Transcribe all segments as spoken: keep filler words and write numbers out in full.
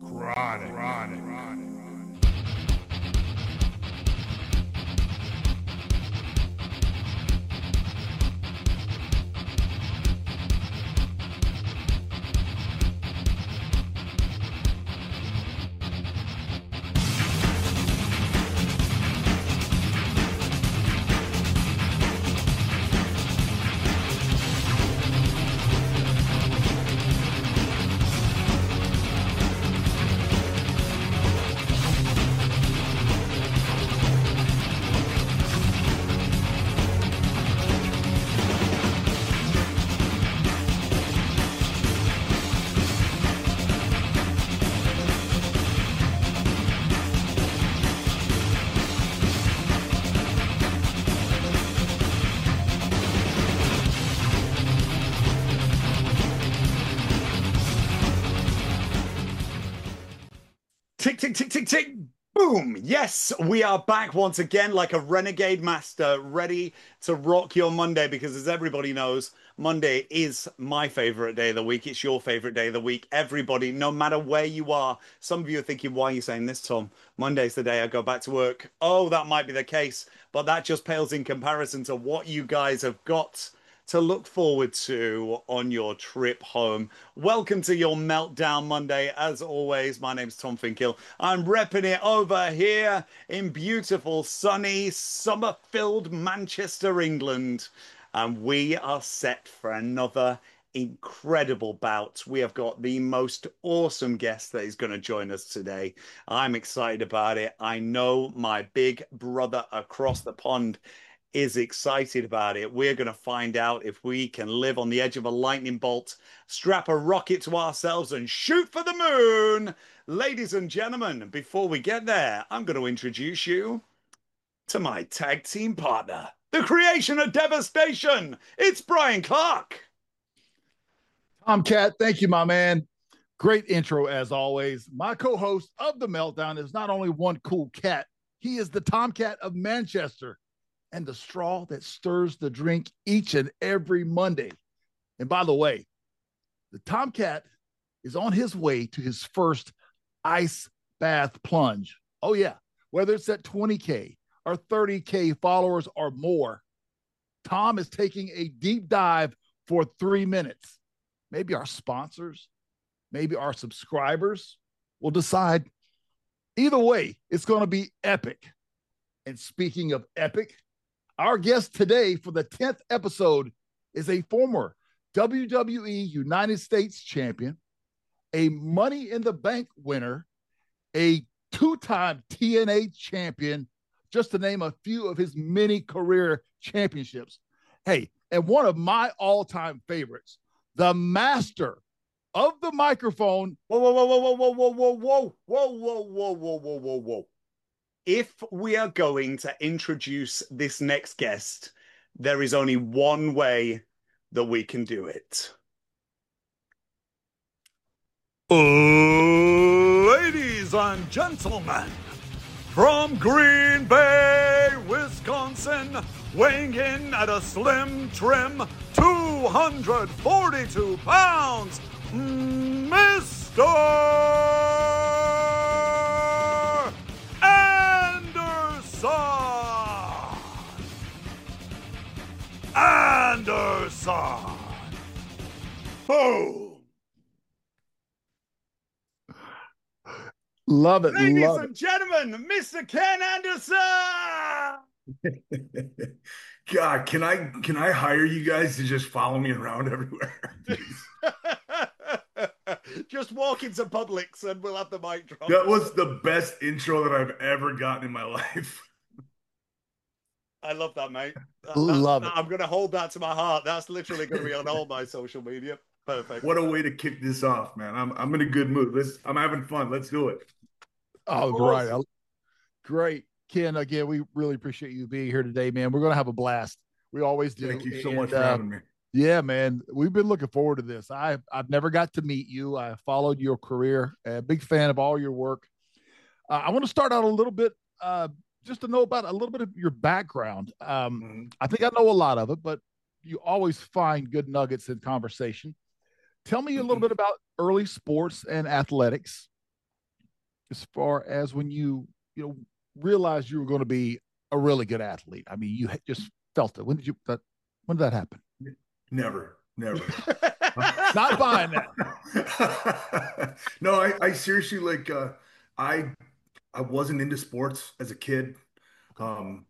Chronic. Chronic. Chronic. Tick, tick, tick, tick, tick. Boom. Yes, we are back once again like a renegade master, ready to rock your Monday because, as everybody knows, Monday is my favorite day of the week. It's your favorite day of the week. Everybody, no matter where you are, some of you are thinking, why are you saying this, Tom? Monday's the day I go back to work. Oh, that might be the case, but that just pales in comparison to what you guys have got to look forward to on your trip home. Welcome to your Meltdown Monday. As always, my name's Tom Finkill. I'm repping it over here in beautiful, sunny, summer-filled Manchester, England. And we are set for another incredible bout. We have got the most awesome guest that is going to join us today. I'm excited about it. I know my big brother across the pond is excited about it. We're going to find out if we can live on the edge of a lightning bolt, strap a rocket to ourselves, and shoot for the moon. Ladies and gentlemen, before we get there, I'm going to introduce you to my tag team partner, the creation of devastation. It's Brian Clark. Tomcat, thank you, my man. Great intro, as always. My co-host of The Meltdown is not only one cool cat, he is the Tomcat of Manchester and the straw that stirs the drink each and every Monday. And by the way, the Tomcat is on his way to his first ice bath plunge. Oh, yeah. Whether it's at twenty K or thirty K followers or more, Tom is taking a deep dive for three minutes. Maybe our sponsors, maybe our subscribers will decide. Either way, it's going to be epic. And speaking of epic, our guest today for the tenth episode is a former W W E United States champion, a Money in the Bank winner, a two-time T N A champion, just to name a few of his many career championships. Hey, and one of my all-time favorites, the master of the microphone. Whoa, whoa, whoa, whoa, whoa, whoa, whoa, whoa, whoa, whoa, whoa, whoa, whoa, whoa, whoa. If we are going to introduce this next guest, there is only one way that we can do it. Ladies and gentlemen, from Green Bay, Wisconsin, weighing in at a slim trim two hundred forty-two pounds, Mister Anderson. Boom. Love it. Ladies love and it. gentlemen, Mister Ken Anderson. God, can I can I hire you guys to just follow me around everywhere? Just walk into Publix and we'll have the mic drop. That was the best intro that I've ever gotten in my life. I love that, mate. That, love that, it. I'm going to hold that to my heart. That's literally going to be on all my social media. Perfect. What a way to kick this off, man. I'm I'm in a good mood. Let's I'm having fun. Let's do it. Oh, great. Great. Ken, again, we really appreciate you being here today, man. We're going to have a blast. We always do. Thank you so and, much for uh, having me. Yeah, man. We've been looking forward to this. I, I've never got to meet you. I followed your career. A big fan of all your work. Uh, I want to start out a little bit, uh, just to know about a little bit of your background. Um, Mm-hmm. I think I know a lot of it, but you always find good nuggets in conversation. Tell me a little bit about early sports and athletics. as far as when you, you know, realized you were going to be a really good athlete? I mean, you just felt it. When did you that when did that happen? Never, never. Not buying that. No, I, I seriously like uh I I wasn't into sports as a kid. Um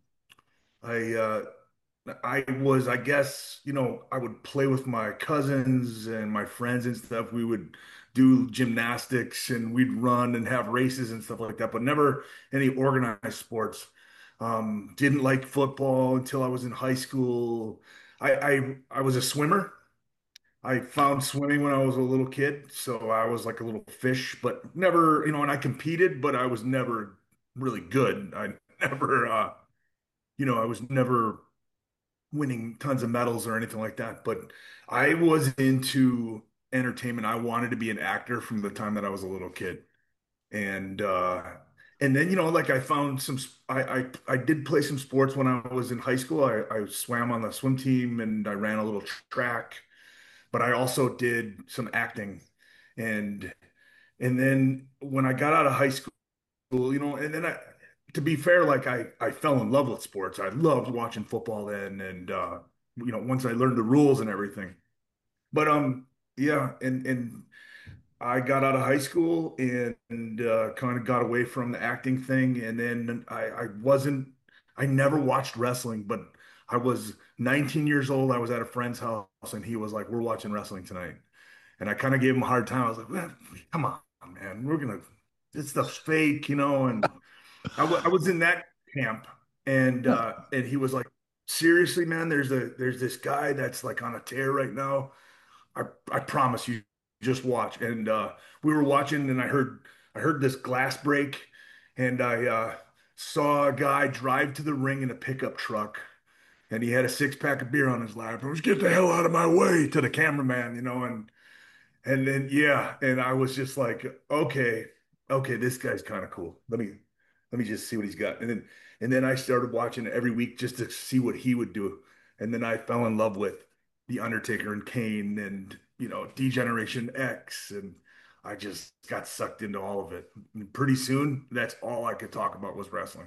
I uh I was, I guess, you know, I would play with my cousins and my friends and stuff. We would do gymnastics and we'd run and have races and stuff like that, but never any organized sports. Um, didn't like football until I was in high school. I, I I was a swimmer. I found swimming when I was a little kid, so I was like a little fish, but never, you know, and I competed, but I was never really good. I never, uh, you know, I was never winning tons of medals or anything like that. But I was into entertainment. I wanted to be an actor from the time that I was a little kid. And uh and then, you know, like I found some I I, I did play some sports when I was in high school. I, I swam on the swim team and I ran a little track, but I also did some acting. And and then when I got out of high school, you know, and then I, to be fair, like I, I fell in love with sports. I loved watching football then, and uh, you know, once I learned the rules and everything. But um, yeah, and and I got out of high school and, and uh, kind of got away from the acting thing, and then I, I wasn't, I never watched wrestling, but I was nineteen years old. I was at a friend's house, and he was like, "We're watching wrestling tonight," and I kind of gave him a hard time. I was like, "Man, come on, man, we're gonna, this stuff's fake, you know," and I, w- I was in that camp, and uh, and he was like, "Seriously, man, there's a there's this guy that's like on a tear right now. I I promise you, just watch." And uh, we were watching, and I heard I heard this glass break, and I uh, saw a guy drive to the ring in a pickup truck, and he had a six pack of beer on his lap. I was, "Get the hell out of my way," to the cameraman, you know, and and then yeah, and I was just like, okay, okay, this guy's kind of cool. Let me let me just see what he's got. And then and then I started watching it every week just to see what he would do. And then I fell in love with The Undertaker and Kane and you know, D-Generation X and I just got sucked into all of it. And pretty soon, that's all I could talk about was wrestling.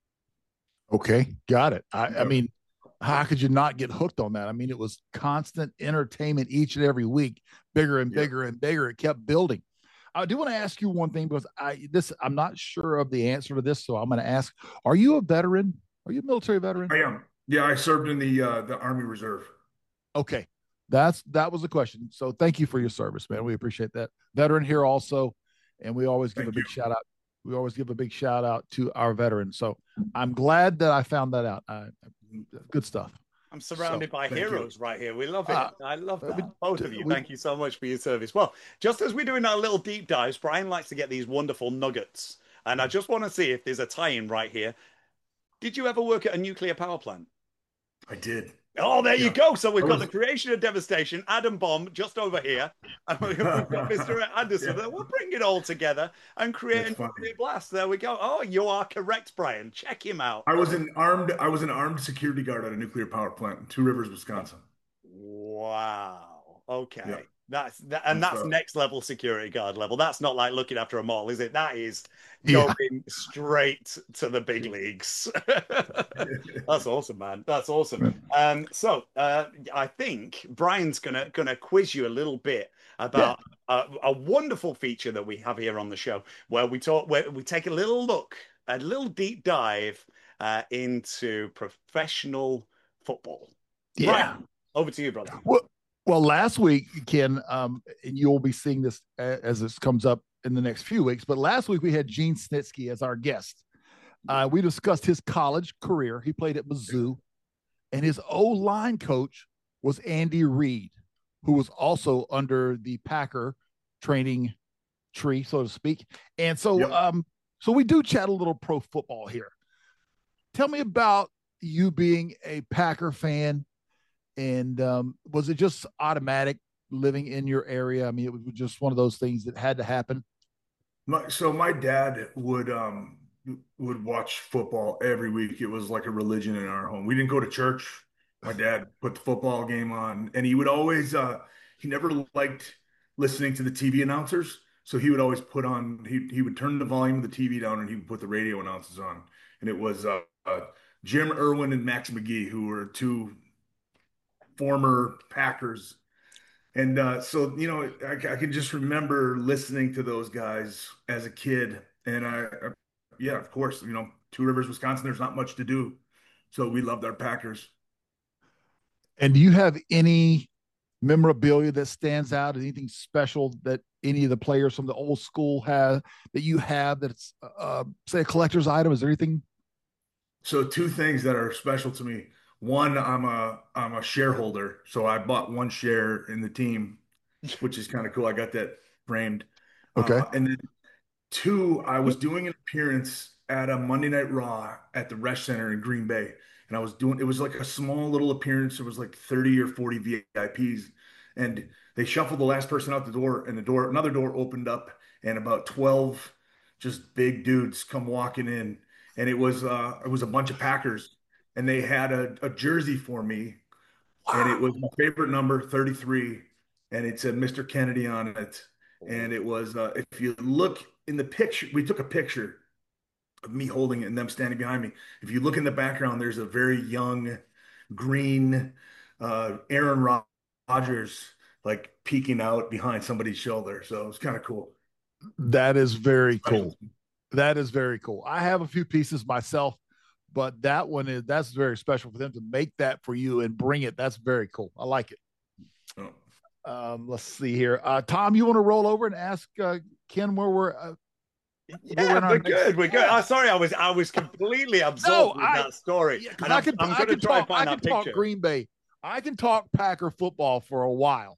Okay, got it. I, I Yeah. mean, how could you not get hooked on that? I mean, it was constant entertainment each and every week, bigger and Yeah. bigger and bigger. It kept building. I do want to ask you one thing because I this I'm not sure of the answer to this, so I'm going to ask: Are you a veteran? Are you a military veteran? I am. Yeah, I served in the uh, the Army Reserve. Okay, that's that was the question. So thank you for your service, man. We appreciate that. Veteran here also, and we always give a Thank you. big shout out. We always give a big shout out to our veterans. So I'm glad that I found that out. Uh, good stuff. I'm surrounded So, by thank you. heroes right here. We love it. Uh, I love that. we- Both of you. we- Thank you so much for your service. Well, just as we're doing our little deep dives, Brian likes to get these wonderful nuggets. And I just want to see if there's a tie-in right here. Did you ever work at a nuclear power plant? I did. Oh, there you Yeah. go. So we've I got was the creation of devastation, Atom Bomb just over here. And we've got Mister Anderson. Yeah. We'll bring it all together and create That's a funny. nuclear blast. There we go. Oh, you are correct, Brian. Check him out. I was an armed I was an armed security guard at a nuclear power plant in Two Rivers, Wisconsin. Wow. Okay. Yeah. That's that, and It's, that's uh, next level security guard level. That's not like looking after a mall, is it? That is Yeah. going straight to the big leagues. That's awesome, man. That's awesome. Um, so uh, I think Brian's gonna gonna quiz you a little bit about a, a wonderful feature that we have here on the show, where we talk, where we take a little look, a little deep dive uh, into professional football. Yeah. Brian, over to you, brother. Well, well, last week, Ken, um, and you'll be seeing this as this comes up in the next few weeks. But last week we had Gene Snitsky as our guest. Uh, we discussed his college career. He played at Mizzou, and his O line coach was Andy Reid, who was also under the Packer training tree, so to speak. And so, Yep. um, so we do chat a little pro football here. Tell me about you being a Packer fan. And um, was it just automatic living in your area? I mean, it was just one of those things that had to happen. My, so my dad would um would watch football every week. It was like a religion in our home. We didn't go to church. My dad put the football game on, and he would always uh he never liked listening to the T V announcers. So he would always put on, he, he would turn the volume of the T V down and he would put the radio announcers on. And it was uh, uh, Jim Irwin and Max McGee, who were two former Packers. And uh, so, you know, I, I can just remember listening to those guys as a kid. And I, I, yeah, of course, you know, Two Rivers, Wisconsin, there's not much to do. So we loved our Packers. And do you have any memorabilia that stands out? Anything special that any of the players from the old school have that you have that's, uh, say, a collector's item? Is there anything? So two things that are special to me. One, I'm a I'm a shareholder, so I bought one share in the team, which is kind of cool. I got that framed. Okay. Uh, and then two, I was doing an appearance at a Monday Night Raw at the Resch Center in Green Bay. And I was doing, it was like a small little appearance. It was like thirty or forty V I Ps. And they shuffled the last person out the door, and the door, another door opened up, and about twelve just big dudes come walking in. And it was uh it was a bunch of Packers, and they had a, a jersey for me, and it was my favorite number, thirty-three, and it said Mister Kennedy on it. And it was uh, if you look in the picture, we took a picture of me holding it and them standing behind me. If you look in the background, there's a very young green uh, Aaron Rodgers like peeking out behind somebody's shoulder. So it's kind of cool. That is very Special. cool. That is very cool. I have a few pieces myself, but that one is that's very special for them to make that for you and bring it. That's very cool. I like it. Oh. Um, let's see here. Uh, Tom, you want to roll over and ask uh, Ken where we're? Uh, yeah, we're, we're good. We're good. Yeah. Oh, sorry, I was I was completely absorbed no, with I, that story. Yeah, I can, I'm I can talk. I can talk picture. Green Bay. I can talk Packer football for a while.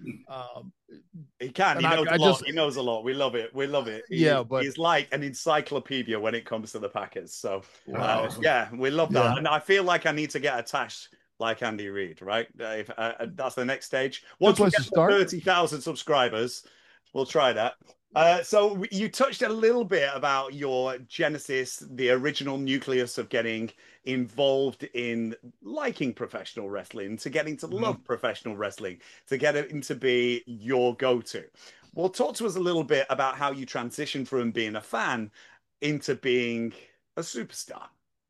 Um, he can. He knows I, a I lot. Just, he knows a lot. We love it. We love it. He, yeah, but he's like an encyclopedia when it comes to the Packers. So, wow. uh, yeah, we love that. Yeah. And I feel like I need to get attached like Andy Reid, right? If, uh, that's the next stage. Once we get to thirty thousand subscribers, we'll try that. Uh, so you touched a little bit about your genesis, the original nucleus of getting involved in liking professional wrestling, to getting to love mm-hmm. professional wrestling, to get it to be your go-to. Well, talk to us a little bit about how you transitioned from being a fan into being a superstar.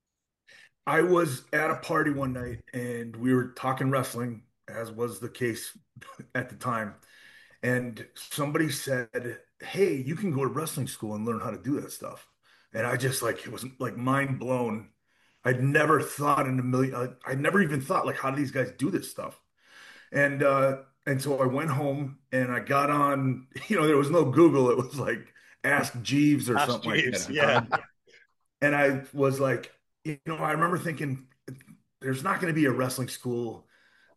I was at a party one night and we were talking wrestling, as was the case at the time. And somebody said, hey, you can go to wrestling school and learn how to do that stuff. And I just like, it was like mind blown. I'd never thought in a million, I'd never even thought like, how do these guys do this stuff? And, uh, and so I went home and I got on, you know, there was no Google. It was like Ask Jeeves or Ask something Jeeves, like that. Yeah. And I was like, you know, I remember thinking there's not going to be a wrestling school.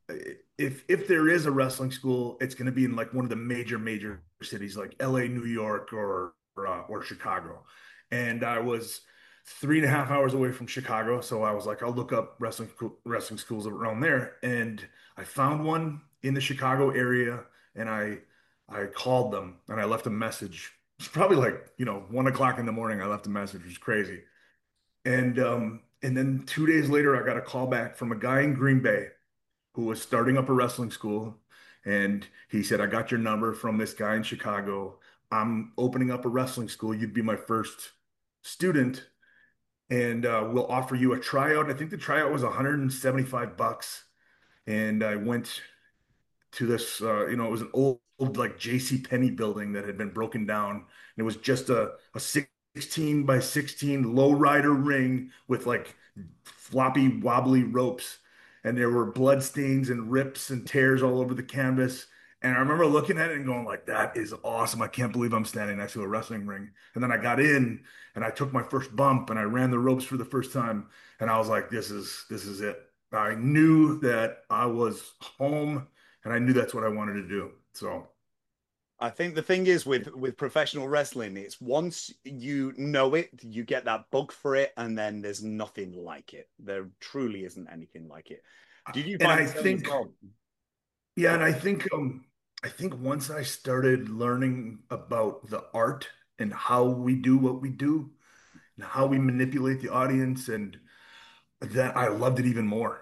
If if there is a wrestling school, it's going to be in like one of the major major cities like L A, New York, or or, uh, or Chicago. And I was three and a half hours away from Chicago, so I was like, I'll look up wrestling wrestling schools around there. And I found one in the Chicago area, and I I called them and I left a message. It's probably like you know one o'clock in the morning. I left a message. It was crazy. And um and then two days later, I got a call back from a guy in Green Bay who was starting up a wrestling school. And he said, I got your number from this guy in Chicago. I'm opening up a wrestling school. You'd be my first student. And uh, we'll offer you a tryout. I think the tryout was one hundred seventy-five bucks. And I went to this, uh, you know, it was an old, old like J C Penney building that had been broken down. And it was just a, a sixteen by sixteen low rider ring with like floppy, wobbly ropes. And there were blood stains and rips and tears all over the canvas. And I remember looking at it and going like, that is awesome. I can't believe I'm standing next to a wrestling ring. And then I got in and I took my first bump and I ran the ropes for the first time. And I was like, this is, this is it. I knew that I was home and I knew that's what I wanted to do. So I think the thing is with with professional wrestling, it's once you know it, you get that bug for it, and then there's nothing like it. There truly isn't anything like it. Did you find? And I think, yeah, and I think, um, I think once I started learning about the art and how we do what we do, and how we manipulate the audience, and that I loved it even more.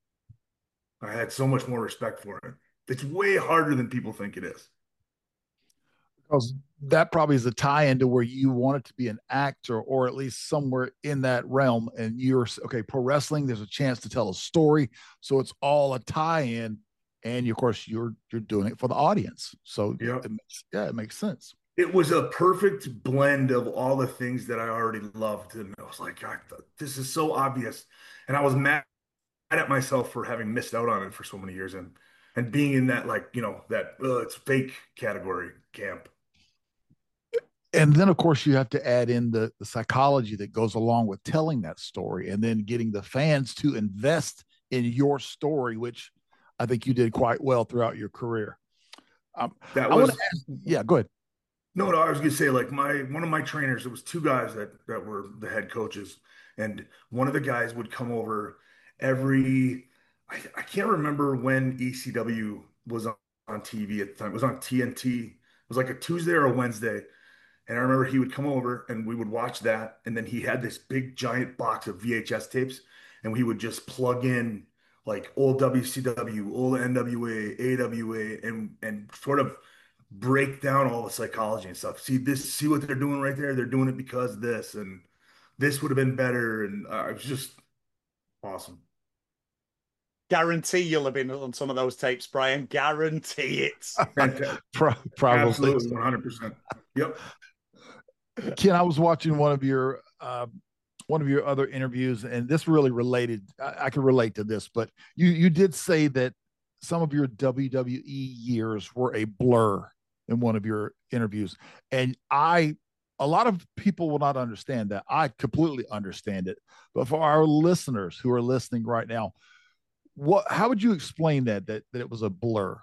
I had so much more respect for it. It's way harder than people think it is. Because that probably is a tie-in to where you wanted to be an actor or at least somewhere in that realm. And you're okay, pro wrestling, there's a chance to tell a story. So it's all a tie-in. And of course, you're you're doing it for the audience. So Yeah. it makes, yeah, it makes sense. It was a perfect blend of all the things that I already loved. And I was like, God, this is so obvious. And I was mad at myself for having missed out on it for so many years and and being in that, like, you know, that uh, it's fake category camp. And then of course you have to add in the, the psychology that goes along with telling that story and then getting the fans to invest in your story, which I think you did quite well throughout your career. Um, That I want to was ask, yeah, go ahead. No, no, I was gonna say like my one of my trainers, it was two guys that that were the head coaches, and one of the guys would come over every I, I can't remember when E C W was on, on T V at the time. It was on T N T. It was like a Tuesday or a Wednesday. And I remember he would come over and we would watch that. And then he had this big giant box of V H S tapes, and we would just plug in like old W C W, old N W A, A W A, and and sort of break down all the psychology and stuff. See this, see what they're doing right there. They're doing it because this, and this would have been better. And uh, it was just awesome. Guarantee you'll have been on some of those tapes, Brian. Guarantee it. Fantastic. Probably. Absolutely, one hundred percent. Yep. Ken, I was watching one of your uh, one of your other interviews, and this really related. I, I can relate to this, but you you did say that some of your W W E years were a blur in one of your interviews, and I a lot of people will not understand that. I completely understand it, but for our listeners who are listening right now, what how would you explain that that that it was a blur?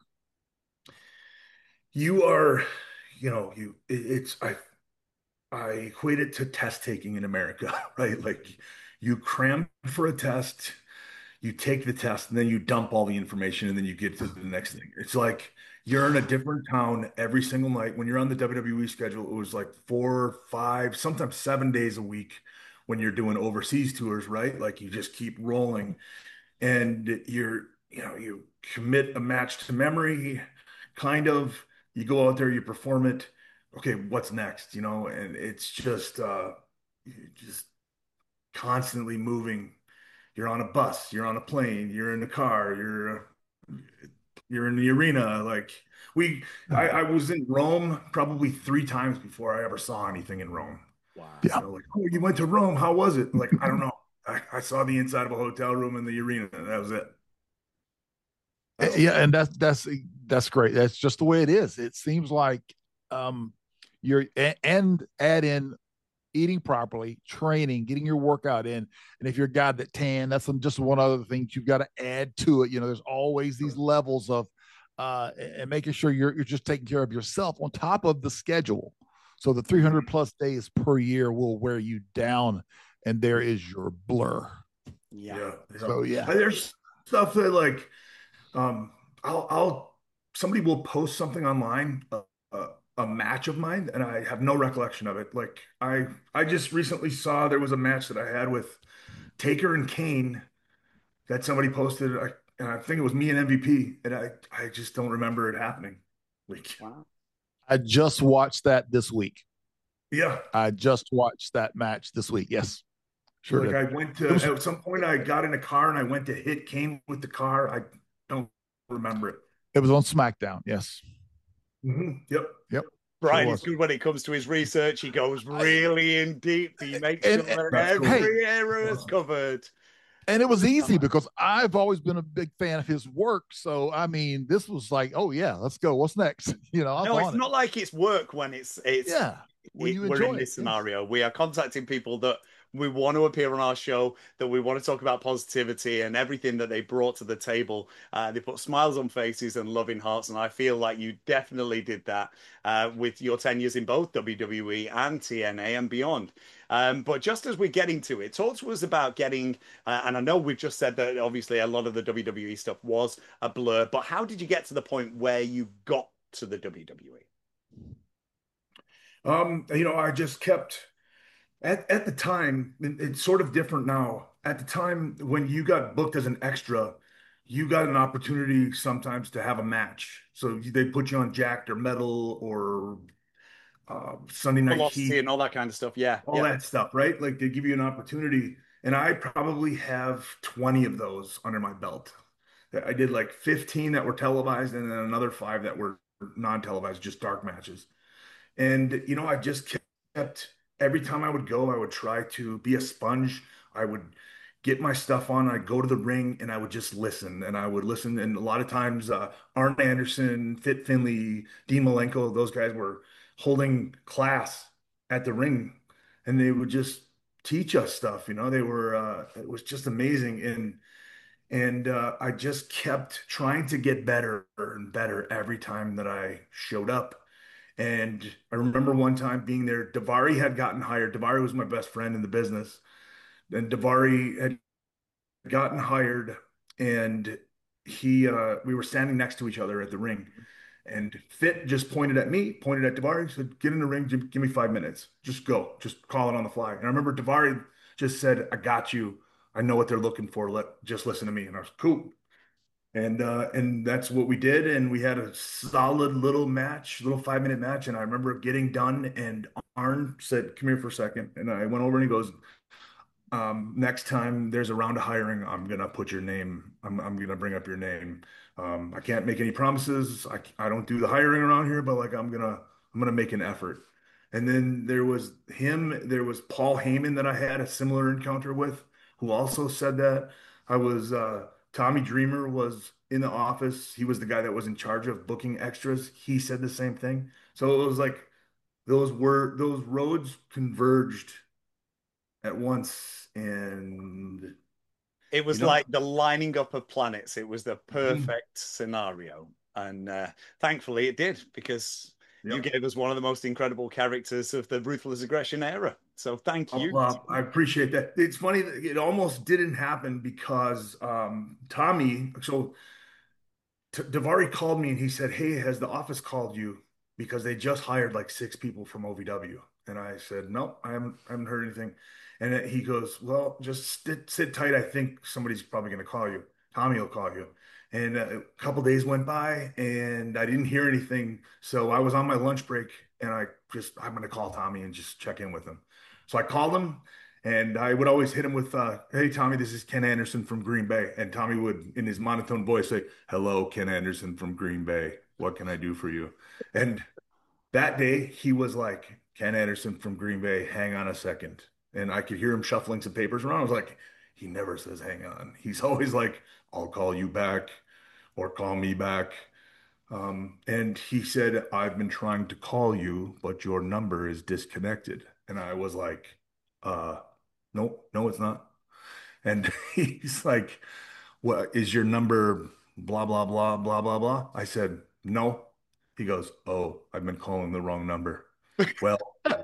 You are, you know, you it, it's I I equate it to test taking in America, right? Like you cram for a test, you take the test, and then you dump all the information, and then you get to the next thing. It's like you're in a different town every single night. When you're on the W W E schedule, it was like four, five, sometimes seven days a week when you're doing overseas tours, right? Like you just keep rolling and you're, you know, you commit a match to memory, kind of. You go out there, you perform it. Okay, what's next? You know, and it's just uh just constantly moving. You're on a bus, you're on a plane, you're in the car, you're you're in the arena. Like we I, I was in Rome probably three times before I ever saw anything in Rome. Wow. Yeah, You know, like, oh, you went to Rome, how was it? Like, I don't know. I, I saw the inside of a hotel room in the arena, and that was it. Oh, yeah, and that's that's that's great. That's just the way it is. It seems like um, you're and add in eating properly, training, getting your workout in. And if you're a guy that tan, that's just one other thing you've got to add to it. You know, there's always these levels of uh, and making sure you're you're just taking care of yourself on top of the schedule. So the three hundred plus days per year will wear you down, and there is your blur. Yeah. yeah, yeah. So yeah, And there's stuff that like um I'll I'll somebody will post something online, a, a, a match of mine, and I have no recollection of it. Like I I just recently saw there was a match that I had with Taker and Kane that somebody posted. I, and I think it was me and M V P, and I I just don't remember it happening. Like Wow. I just watched that this week. yeah, I just watched that match this week. Yes, sure like did. I went to It was at some point I got in a car and I went to hit Kane with the car. I don't remember it. it was on SmackDown. Yes. Mhm. Yep. Yep. Sure Brian is was. good when it comes to his research. He goes really in deep. He makes And, sure and that That's cool. hey, every area is Awesome. covered. and it was easy because I've always been a big fan of his work. So I mean, this was like, oh yeah, let's go. What's next? You know, I was No, it's on it. not like it's work when it's it's Yeah, when it, you we're in enjoy it. this Yes. scenario. We are contacting people that we want to appear on our show, that we want to talk about positivity and everything that they brought to the table. Uh, they put smiles on faces and loving hearts, and I feel like you definitely did that uh, with your ten years in both W W E and T N A and beyond. Um, but just as we're getting to it, talk to us about getting, uh, and I know we've just said that obviously a lot of the W W E stuff was a blur, but how did you get to the point where you got to the W W E? Um, you know, I just kept at at the time, it- it's sort of different now. At the time when you got booked as an extra, you got an opportunity sometimes to have a match. So they put you on Jacked or Metal or uh, Sunday Night Velocity Heat, and all that kind of stuff. Yeah, all yeah. that stuff, right? Like they give you an opportunity. And I probably have twenty of those under my belt. I did like fifteen that were televised and then another five that were non-televised, just dark matches. And, you know, I just kept, every time I would go, I would try to be a sponge. I would get my stuff on. I'd go to the ring and I would just listen. And I would listen. And a lot of times, uh, Arn Anderson, Fit Finley, Dean Malenko, those guys were holding class at the ring and they would just teach us stuff. You know, they were, uh, it was just amazing. And, and uh, I just kept trying to get better and better every time that I showed up. And I remember one time being there, Davari had gotten hired. Davari was my best friend in the business. And Davari had gotten hired and he uh we were standing next to each other at the ring. And Fit just pointed at me, pointed at Davari, said, "Get in the ring, give, give me five minutes. Just go. Just call it on the fly." And I remember Davari just said, "I got you. I know what they're looking for. Let just listen to me." And I was cool. And uh, and that's what we did. And we had a solid little match, little five minute match. And I remember getting done, and Arn said, "Come here for a second." And I went over and he goes, um, "Next time there's a round of hiring, I'm gonna put your name. I'm I'm gonna bring up your name. Um, I can't make any promises. I I don't do the hiring around here, but like I'm gonna I'm gonna make an effort." And then there was him. There was Paul Heyman that I had a similar encounter with, who also said that. I was uh, Tommy Dreamer was in the office. He was the guy that was in charge of booking extras. He said the same thing. So it was like those were those roads converged at once, and It you was know, like the lining up of planets. It was the mhm, perfect scenario. And uh, thankfully it did because you yep. gave us one of the most incredible characters of the Ruthless Aggression era. So thank Oh, you. well, I appreciate that. It's funny that it almost didn't happen because um, Tommy. So T- Davari called me and he said, "Hey, has the office called you? Because they just hired like six people from O V W." And I said, "No, I haven't, I haven't heard anything." And then he goes, "Well, just sit, sit tight. I think somebody's probably going to call you. Tommy will call you." And uh, a couple days went by and I didn't hear anything. So I was on my lunch break and I just, I'm going to call Tommy and just check in with him. So I called him and I would always hit him with, uh, "Hey, Tommy, this is Ken Anderson from Green Bay." And Tommy would, in his monotone voice, say, "Hello, Ken Anderson from Green Bay. What can I do for you?" And that day, he was like, "Ken Anderson from Green Bay, hang on a second." And I could hear him shuffling some papers around. I was like, he never says hang on. He's always like, "I'll call you back or call me back." Um, and he said, "I've been trying to call you, but your number is disconnected." And I was like, uh, "No, no, it's not." And he's like, "What is your number? Blah, blah, blah, blah, blah, blah." I said, "No." He goes, "Oh, I've been calling the wrong number." Well,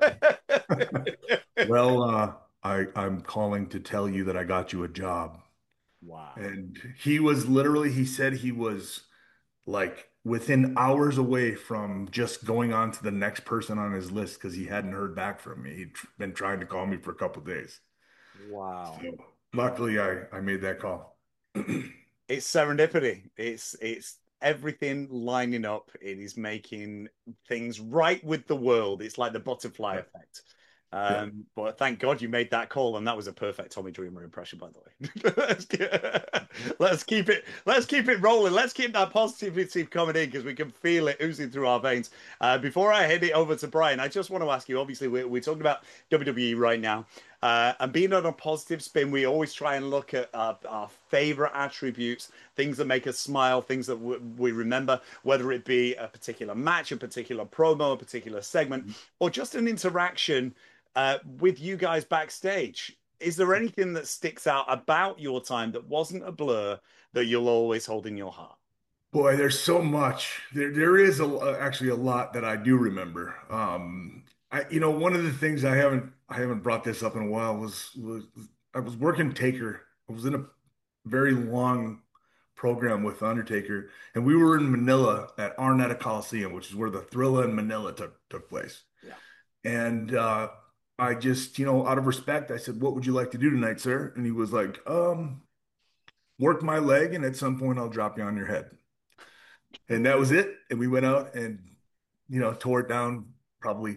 well, uh, I, I'm calling to tell you that I got you a job. Wow. And he was literally, he said he was like within hours away from just going on to the next person on his list because he hadn't heard back from me. He'd tr- been trying to call me for a couple days. Wow. So luckily I, I made that call. It's serendipity. It's it's everything lining up. It is making things right with the world. It's like the butterfly Yeah. effect. Yeah. Um, but thank God you made that call, and that was a perfect Tommy Dreamer impression, by the way. let's, let's keep it. Let's keep it rolling. Let's keep that positivity coming in because we can feel it oozing through our veins. Uh, before I hand it over to Brian, I just want to ask you. Obviously, we're, we're talking about W W E right now. Uh, and being on a positive spin, we always try and look at our, our favorite attributes, things that make us smile, things that w- we remember, whether it be a particular match, a particular promo, a particular segment, or just an interaction uh, with you guys backstage. Is there anything that sticks out about your time that wasn't a blur that you'll always hold in your heart? Boy, there's so much. There, there is a, uh, actually a lot that I do remember. Um, I, you know, one of the things I haven't, I haven't brought this up in a while was, was I was working Taker. I was in a very long program with Undertaker, and we were in Manila at Arnetta Coliseum, which is where the Thrilla in Manila took took place. Yeah. And uh, I just, you know, out of respect, I said, "What would you like to do tonight, sir?" And he was like, "Um, work my leg, and at some point I'll drop you on your head." And that was it. And we went out and, you know, tore it down probably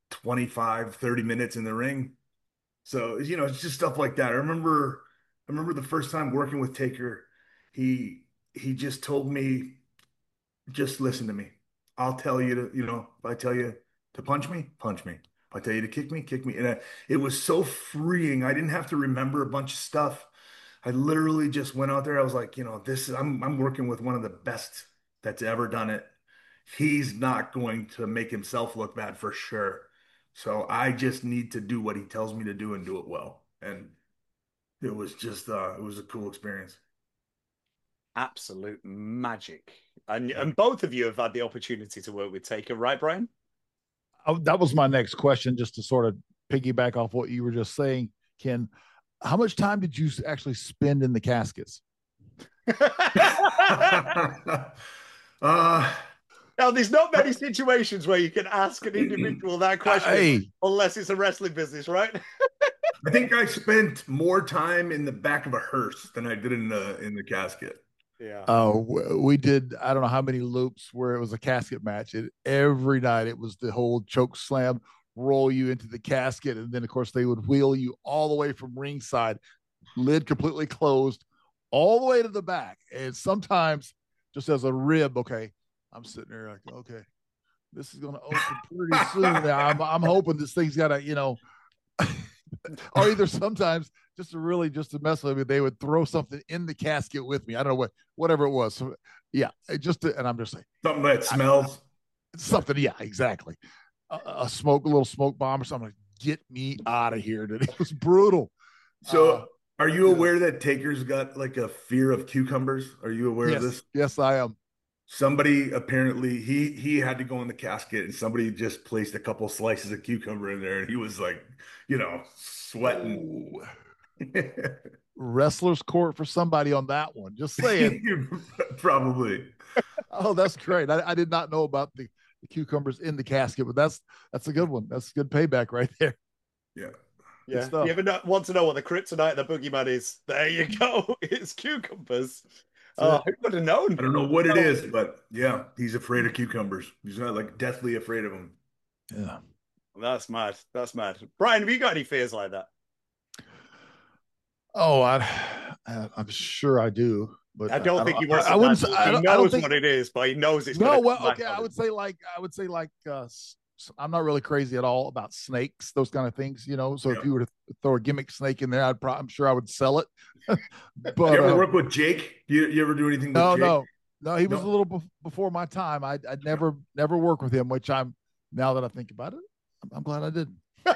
twenty-five, thirty minutes in the ring. So, you know, it's just stuff like that. I remember I remember the first time working with Taker, he he just told me, just listen to me. I'll tell you to, you know, if I tell you to punch me, punch me. If I tell you to kick me, kick me. And I, it was so freeing. I didn't have to remember a bunch of stuff. I literally just went out there. I was like, you know, this is I'm I'm working with one of the best that's ever done it. He's not going to make himself look bad for sure. So I just need to do what he tells me to do and do it well. And it was just uh it was a cool experience. Absolute magic. And and both of you have had the opportunity to work with Taker, right, Brian? Oh, that was my next question, just to sort of piggyback off what you were just saying, Ken. How much time did you actually spend in the caskets? uh Now, there's not many situations where you can ask an individual that question Hey. unless it's a wrestling business, right? I think I spent more time in the back of a hearse than I did in the in the casket. Yeah. Oh, uh, we did. I don't know how many loops where it was a casket match. It, every night it was the whole choke slam, roll you into the casket, and then of course they would wheel you all the way from ringside, lid completely closed, all the way to the back. And sometimes just as a rib, okay, I'm sitting there like, okay, this is going to open pretty soon. I'm I'm hoping this thing's got to, you know. Or either sometimes just to really just to mess with me, they would throw something in the casket with me. I don't know what, whatever it was. So yeah, it just to, and I'm just saying Something that smells. I, something. Yeah, exactly. A, a smoke, a little smoke bomb or something. Like, get me out of here. Dude. It was brutal. So, Uh, are you aware that Taker's got like a fear of cucumbers? Are you aware of yes, this? yes, I am. Somebody apparently he he had to go in the casket and somebody just placed a couple slices of cucumber in there and he was like, you know, sweating. Oh, wrestler's court for somebody on that one. Just saying. Probably. Oh, that's great. I, I did not know about the, the cucumbers in the casket, but that's that's a good one. That's good payback right there. Yeah. Yeah. You ever know, want to know what the kryptonite of the boogeyman is? There you go. It's cucumbers. Oh, who would have known? I don't know what it is, but yeah, he's afraid of cucumbers. He's not like deathly afraid of them. Yeah. That's mad. That's mad. Brian, have you got any fears like that? Oh, I, I'm sure I do, but I don't I, think I he wants I, I to. wouldn't. He I don't, I knows don't think, what it is, but he knows it's no. gonna Well, come back okay. on I him. would say like I would say like uh, I'm not really crazy at all about snakes, those kind of things, you know. So Yeah. if you were to throw a gimmick snake in there, I'd probably I'm sure I would sell it. But you ever uh, work with Jake? You, you ever do anything with no, Jake? no, no. He was No. a little bef- before my time. I I'd never never work with him, which I'm now that I think about it, I'm, I'm glad I didn't.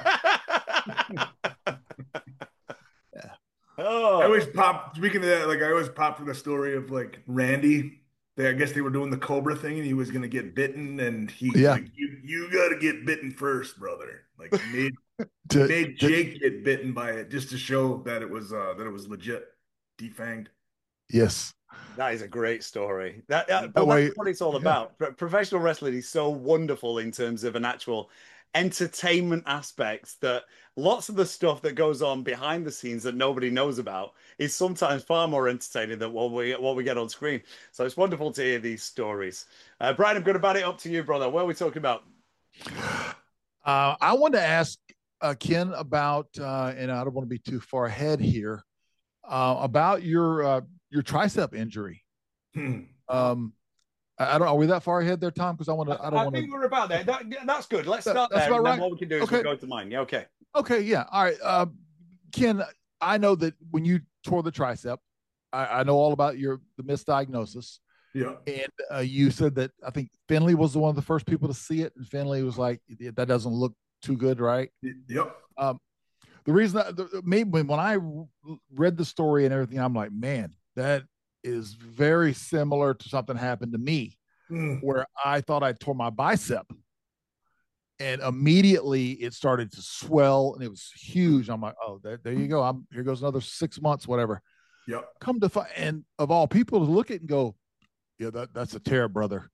Yeah. Oh, I always pop, speaking of that, like I always pop for the story of like Randy. They, I guess they were doing the Cobra thing and he was gonna get bitten and he Yeah. like you you gotta get bitten first, brother. Like he made he To, made to, Jake get bitten by it just to show that it was uh that it was legit defanged. yes. that is a great story. That, uh, That but way, that's what it's all yeah. about. Pro- Professional wrestling is so wonderful in terms of an actual entertainment aspect that lots of the stuff that goes on behind the scenes that nobody knows about is sometimes far more entertaining than what we what we get on screen. So it's wonderful to hear these stories. Uh, Brian, I'm going to bat it up to you, brother. What are we talking about? Uh, I want to ask uh, Ken about, uh, and I don't want to be too far ahead here, uh, about your uh, your tricep injury. Hmm. Um, I, I don't. Are we that far ahead there, Tom? Because I want to. I don't I want think to. we're about there. That, that's good. Let's That, start that's there, about and then right. what we can do is Okay. we'll go to mine. Yeah, okay. Okay. Yeah. All right. Uh, Ken, I know that when you tore the tricep, I, I know all about your the misdiagnosis. Yeah. And uh, you said that I think Finley was the one of the first people to see it, and Finley was like, "That doesn't look too good, right?" Yep. Um, the reason that the, maybe when I read the story and everything, I'm like, man, that is very similar to something happened to me, Hmm. where I thought I tore my bicep, and immediately it started to swell, and it was huge. I'm like, oh, there, there you go. I'm here goes another six months, whatever. Yep. Come to find, and of all people to look at and go, yeah, that, that's a tear, brother.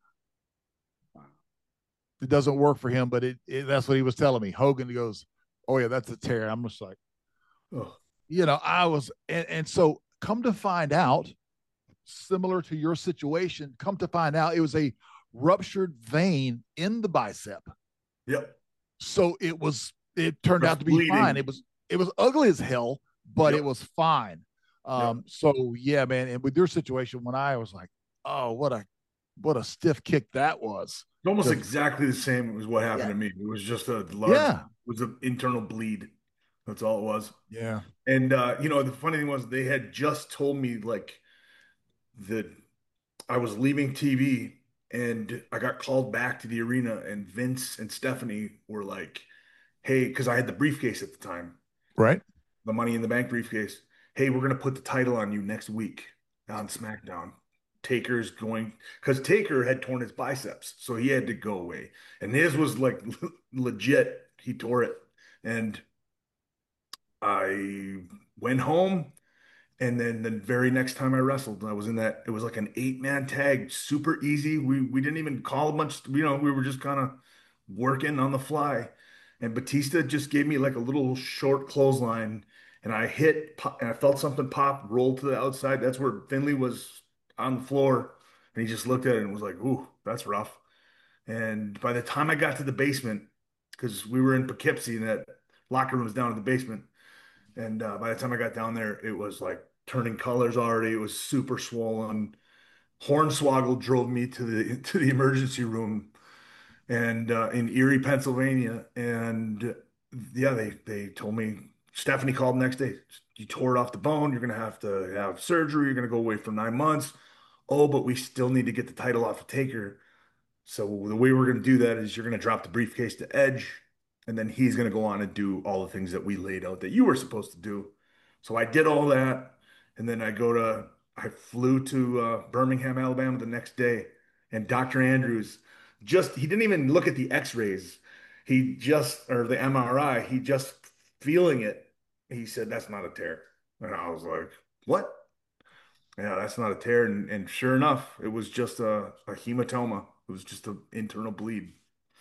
It doesn't work for him, but it, it that's what he was telling me. Hogan goes, oh yeah, that's a tear. I'm just like, Oh. you know, I was, and, and so come to find out, similar to your situation, come to find out it was a ruptured vein in the bicep. Yep. So it was it turned I was out to be fine. bleeding. It was it was ugly as hell, but it Yep. was fine. Yep. Um, so yeah, man. And with your situation, when I was like, oh, what a what a stiff kick that was. It's almost Because exactly the same as what happened yeah, to me. It was just a large, it yeah, was an internal bleed. That's all it was. yeah. And uh, you know, the funny thing was they had just told me like that I was leaving T V and I got called back to the arena and Vince and Stephanie were like, "Hey," because I had the briefcase at the time, Right. the Money in the Bank briefcase. "Hey, we're gonna put the title on you next week on SmackDown." Taker's going because Taker had torn his biceps, so he had to go away, and his was like legit. He tore it, and I went home. And then the very next time I wrestled, I was in that, it was like an eight man tag, super easy. We we didn't even call much, you know, we were just kind of working on the fly. And Batista just gave me like a little short clothesline and I hit pop, and I felt something pop, roll to the outside. That's where Finley was on the floor. And he just looked at it and was like, "Ooh, that's rough." And by the time I got to the basement, because we were in Poughkeepsie and that locker room was down in the basement, and uh, by the time I got down there, it was like turning colors already. It was super swollen. Hornswoggle drove me to the to the emergency room and uh, in Erie, Pennsylvania. And yeah, they they told me Stephanie called the next day. You tore it off the bone. You're gonna have to have surgery. You're gonna go away for nine months. Oh, but we still need to get the title off of Taker. So the way we're going to do that is you're going to drop the briefcase to Edge, and then he's going to go on and do all the things that we laid out that you were supposed to do. So I did all that, and then I go to I flew to uh, Birmingham, Alabama the next day, and Doctor Andrews just he didn't even look at the X-rays. He just or the M R I. He just feeling it. He said that's not a tear, and I was like, what? Yeah, that's not a tear. And, and sure enough, it was just a, a hematoma. It was just an internal bleed.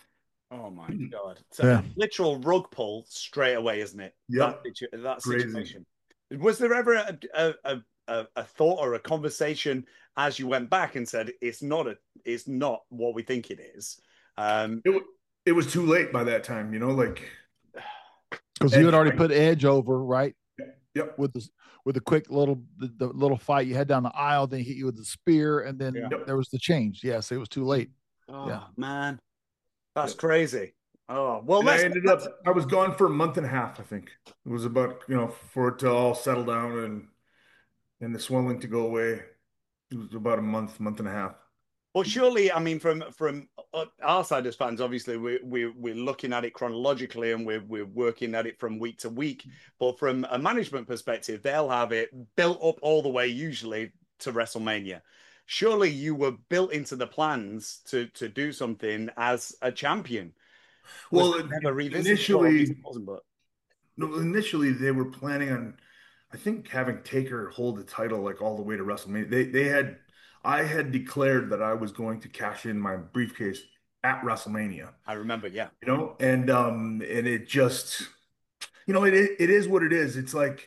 Oh my God. So a Yeah. literal rug pull straight away, isn't it? That Yep. situ that Crazy. situation. Was there ever a, a, a, a a thought or a conversation as you went back and said it's not a it's not what we think it is? Um, It, wa- it was too late by that time, you know, like Because you had Edge. already I, put Edge over, right? yep. With the with the quick little the, the little fight you had down the aisle, then he hit you with the spear, and yeah. then Yep. there was the change. Yes, it was too late. Yeah. Oh man, that's Yep. crazy. Oh well, And I let's. ended up, I was gone for a month and a half, I think. It was about, you know, for it to all settle down and and the swelling to go away. It was about a month, month and a half. Well, surely, I mean, from from uh, our side as fans, obviously we we we're looking at it chronologically and we're we're working at it from week to week. But from a management perspective, they'll have it built up all the way usually to WrestleMania. Surely you were built into the plans to to do something as a champion. Was Well, that never revisited? Well, obviously initially, it wasn't, but no, initially they were planning on, I think, having Taker hold the title like all the way to WrestleMania. They they had, I had declared that I was going to cash in my briefcase at WrestleMania, I remember, yeah. you know, and um and it just, you know, it it is what it is. It's like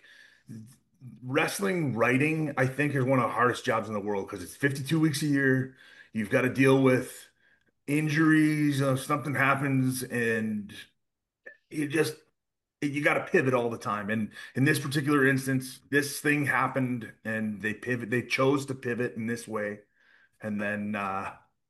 wrestling writing, I think, is one of the hardest jobs in the world because it's fifty-two weeks a year. You've got to deal with injuries, uh, something happens, and you just you got to pivot all the time. And in this particular instance, this thing happened and they pivot, they chose to pivot in this way. And then, uh,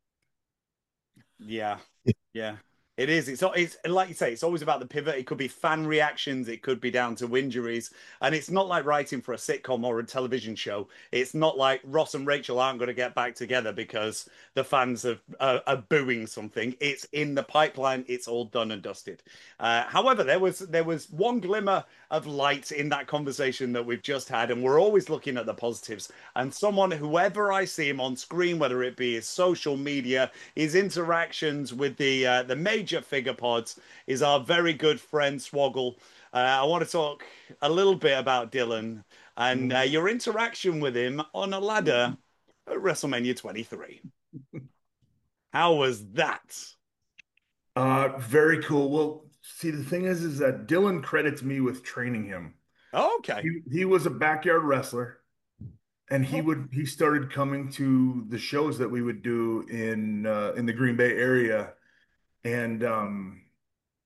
Yeah, yeah, it is. It's it's like you say, it's always about the pivot. It could be fan reactions, it could be down to injuries, and it's not like writing for a sitcom or a television show. It's not like Ross and Rachel aren't going to get back together because the fans are, are, are booing something. It's in the pipeline. It's all done and dusted. Uh, however, there was there was one glimmer of light in that conversation that we've just had, and we're always looking at the positives. And someone, whoever I see him on screen, whether it be his social media, his interactions with the uh, the major figure pods, is our very good friend Swoggle. Uh, I want to talk a little bit about Dylan and uh, your interaction with him on a ladder at WrestleMania twenty-three. How was that? uh, very cool. Well, see, the thing is, is that Dylan credits me with training him. Oh, okay. He, he was a backyard wrestler and he Oh, would, he started coming to the shows that we would do in, uh, in the Green Bay area. And, um,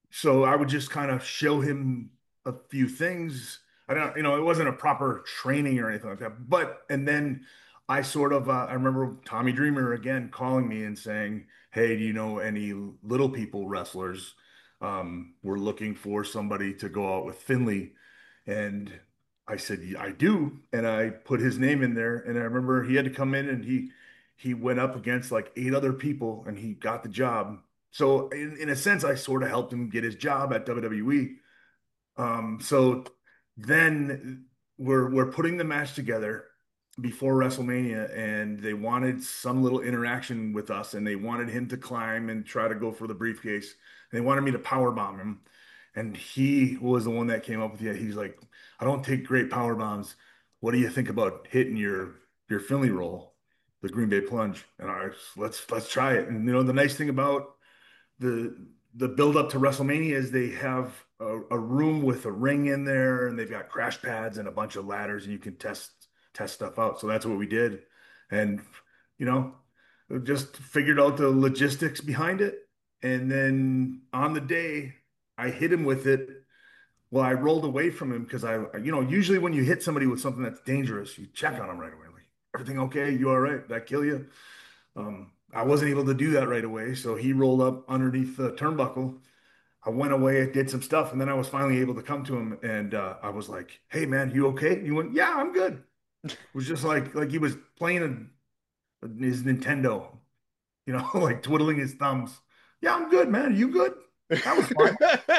so I would just kind of show him a few things. I don't, you know, it wasn't a proper training or anything like that. But and then I sort of, uh, I remember Tommy Dreamer again calling me and saying, "Hey, do you know any little people wrestlers? Um, we're looking for somebody to go out with Finley." And I said, "Yeah, I do." And I put his name in there. And I remember he had to come in and he he went up against like eight other people and he got the job. So in, in a sense, I sort of helped him get his job at W W E. Um, so then we're we're putting the match together before WrestleMania, and they wanted some little interaction with us, and they wanted him to climb and try to go for the briefcase. And they wanted me to power bomb him, and he was the one that came up with it. He's like, "I don't take great power bombs. What do you think about hitting your your Finley roll, the Green Bay Plunge?" And I was, let's let's try it. And you know, the nice thing about the the build up to WrestleMania is they have a, a room with a ring in there, and they've got crash pads and a bunch of ladders, and you can test test stuff out. So that's what we did, and you know, just figured out the logistics behind it. And then on the day, I hit him with it. Well, I rolled away from him because I, you know, usually when you hit somebody with something that's dangerous, you check on them right away. Like, everything okay? You all right? Did that kill you? Um, I wasn't able to do that right away, so he rolled up underneath the turnbuckle. I went away, did some stuff, and then I was finally able to come to him, and uh, I was like, "Hey, man, you okay?" He went, "Yeah, I'm good." It was just like like he was playing a, his Nintendo, you know, like twiddling his thumbs. "Yeah, I'm good, man. You good?" That was fine.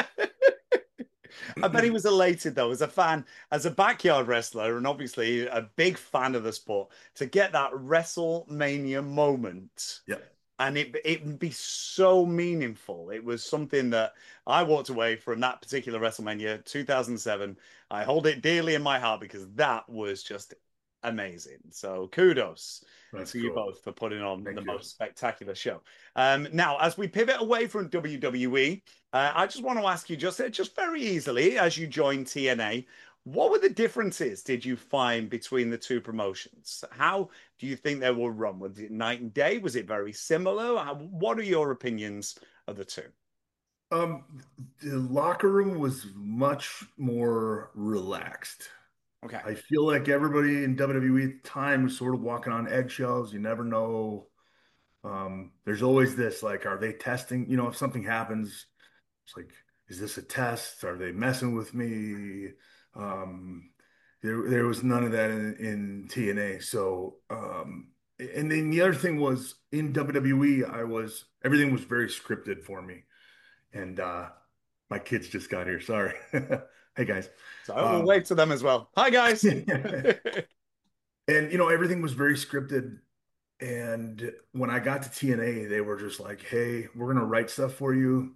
I bet he was elated though, as a fan, as a backyard wrestler, and obviously a big fan of the sport, to get that WrestleMania moment. Yeah, And it it would be so meaningful. It was something that I walked away from that particular WrestleMania two thousand seven. I hold it dearly in my heart because that was just amazing. So kudos that's to you cool. both for putting on the Thank you. most spectacular show. Um, now, as we pivot away from W W E, uh, I just want to ask you just just very easily as you joined T N A, what were the differences did you find between the two promotions? How do you think they will run? Was it night and day? Was it very similar? How, what are your opinions of the two? Um, the locker room was much more relaxed. Okay. I feel like everybody in W W E at the time was sort of walking on eggshells. You never know. Um, there's always this like, are they testing? You know, if something happens, it's like, is this a test? Are they messing with me? Um, there, there was none of that in, in T N A. So, um, and then the other thing was in W W E, I was everything was very scripted for me. And uh, my kids just got here. Sorry. Hey guys. So we'll Um, wave to them as well. Hi, guys. and you know, everything was very scripted. And when I got to T N A, they were just like, "Hey, we're gonna write stuff for you.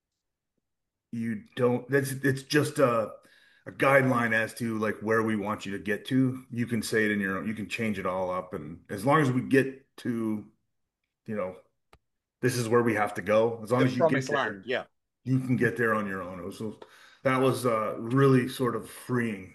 You don't. That's it's just a a guideline as to like where we want you to get to. You can say it in your own. You can change it all up, and as long as we get to, you know, this is where we have to go. As long The as you get promised there, land. Yeah. you can get there on your own." It was that was uh, really sort of freeing.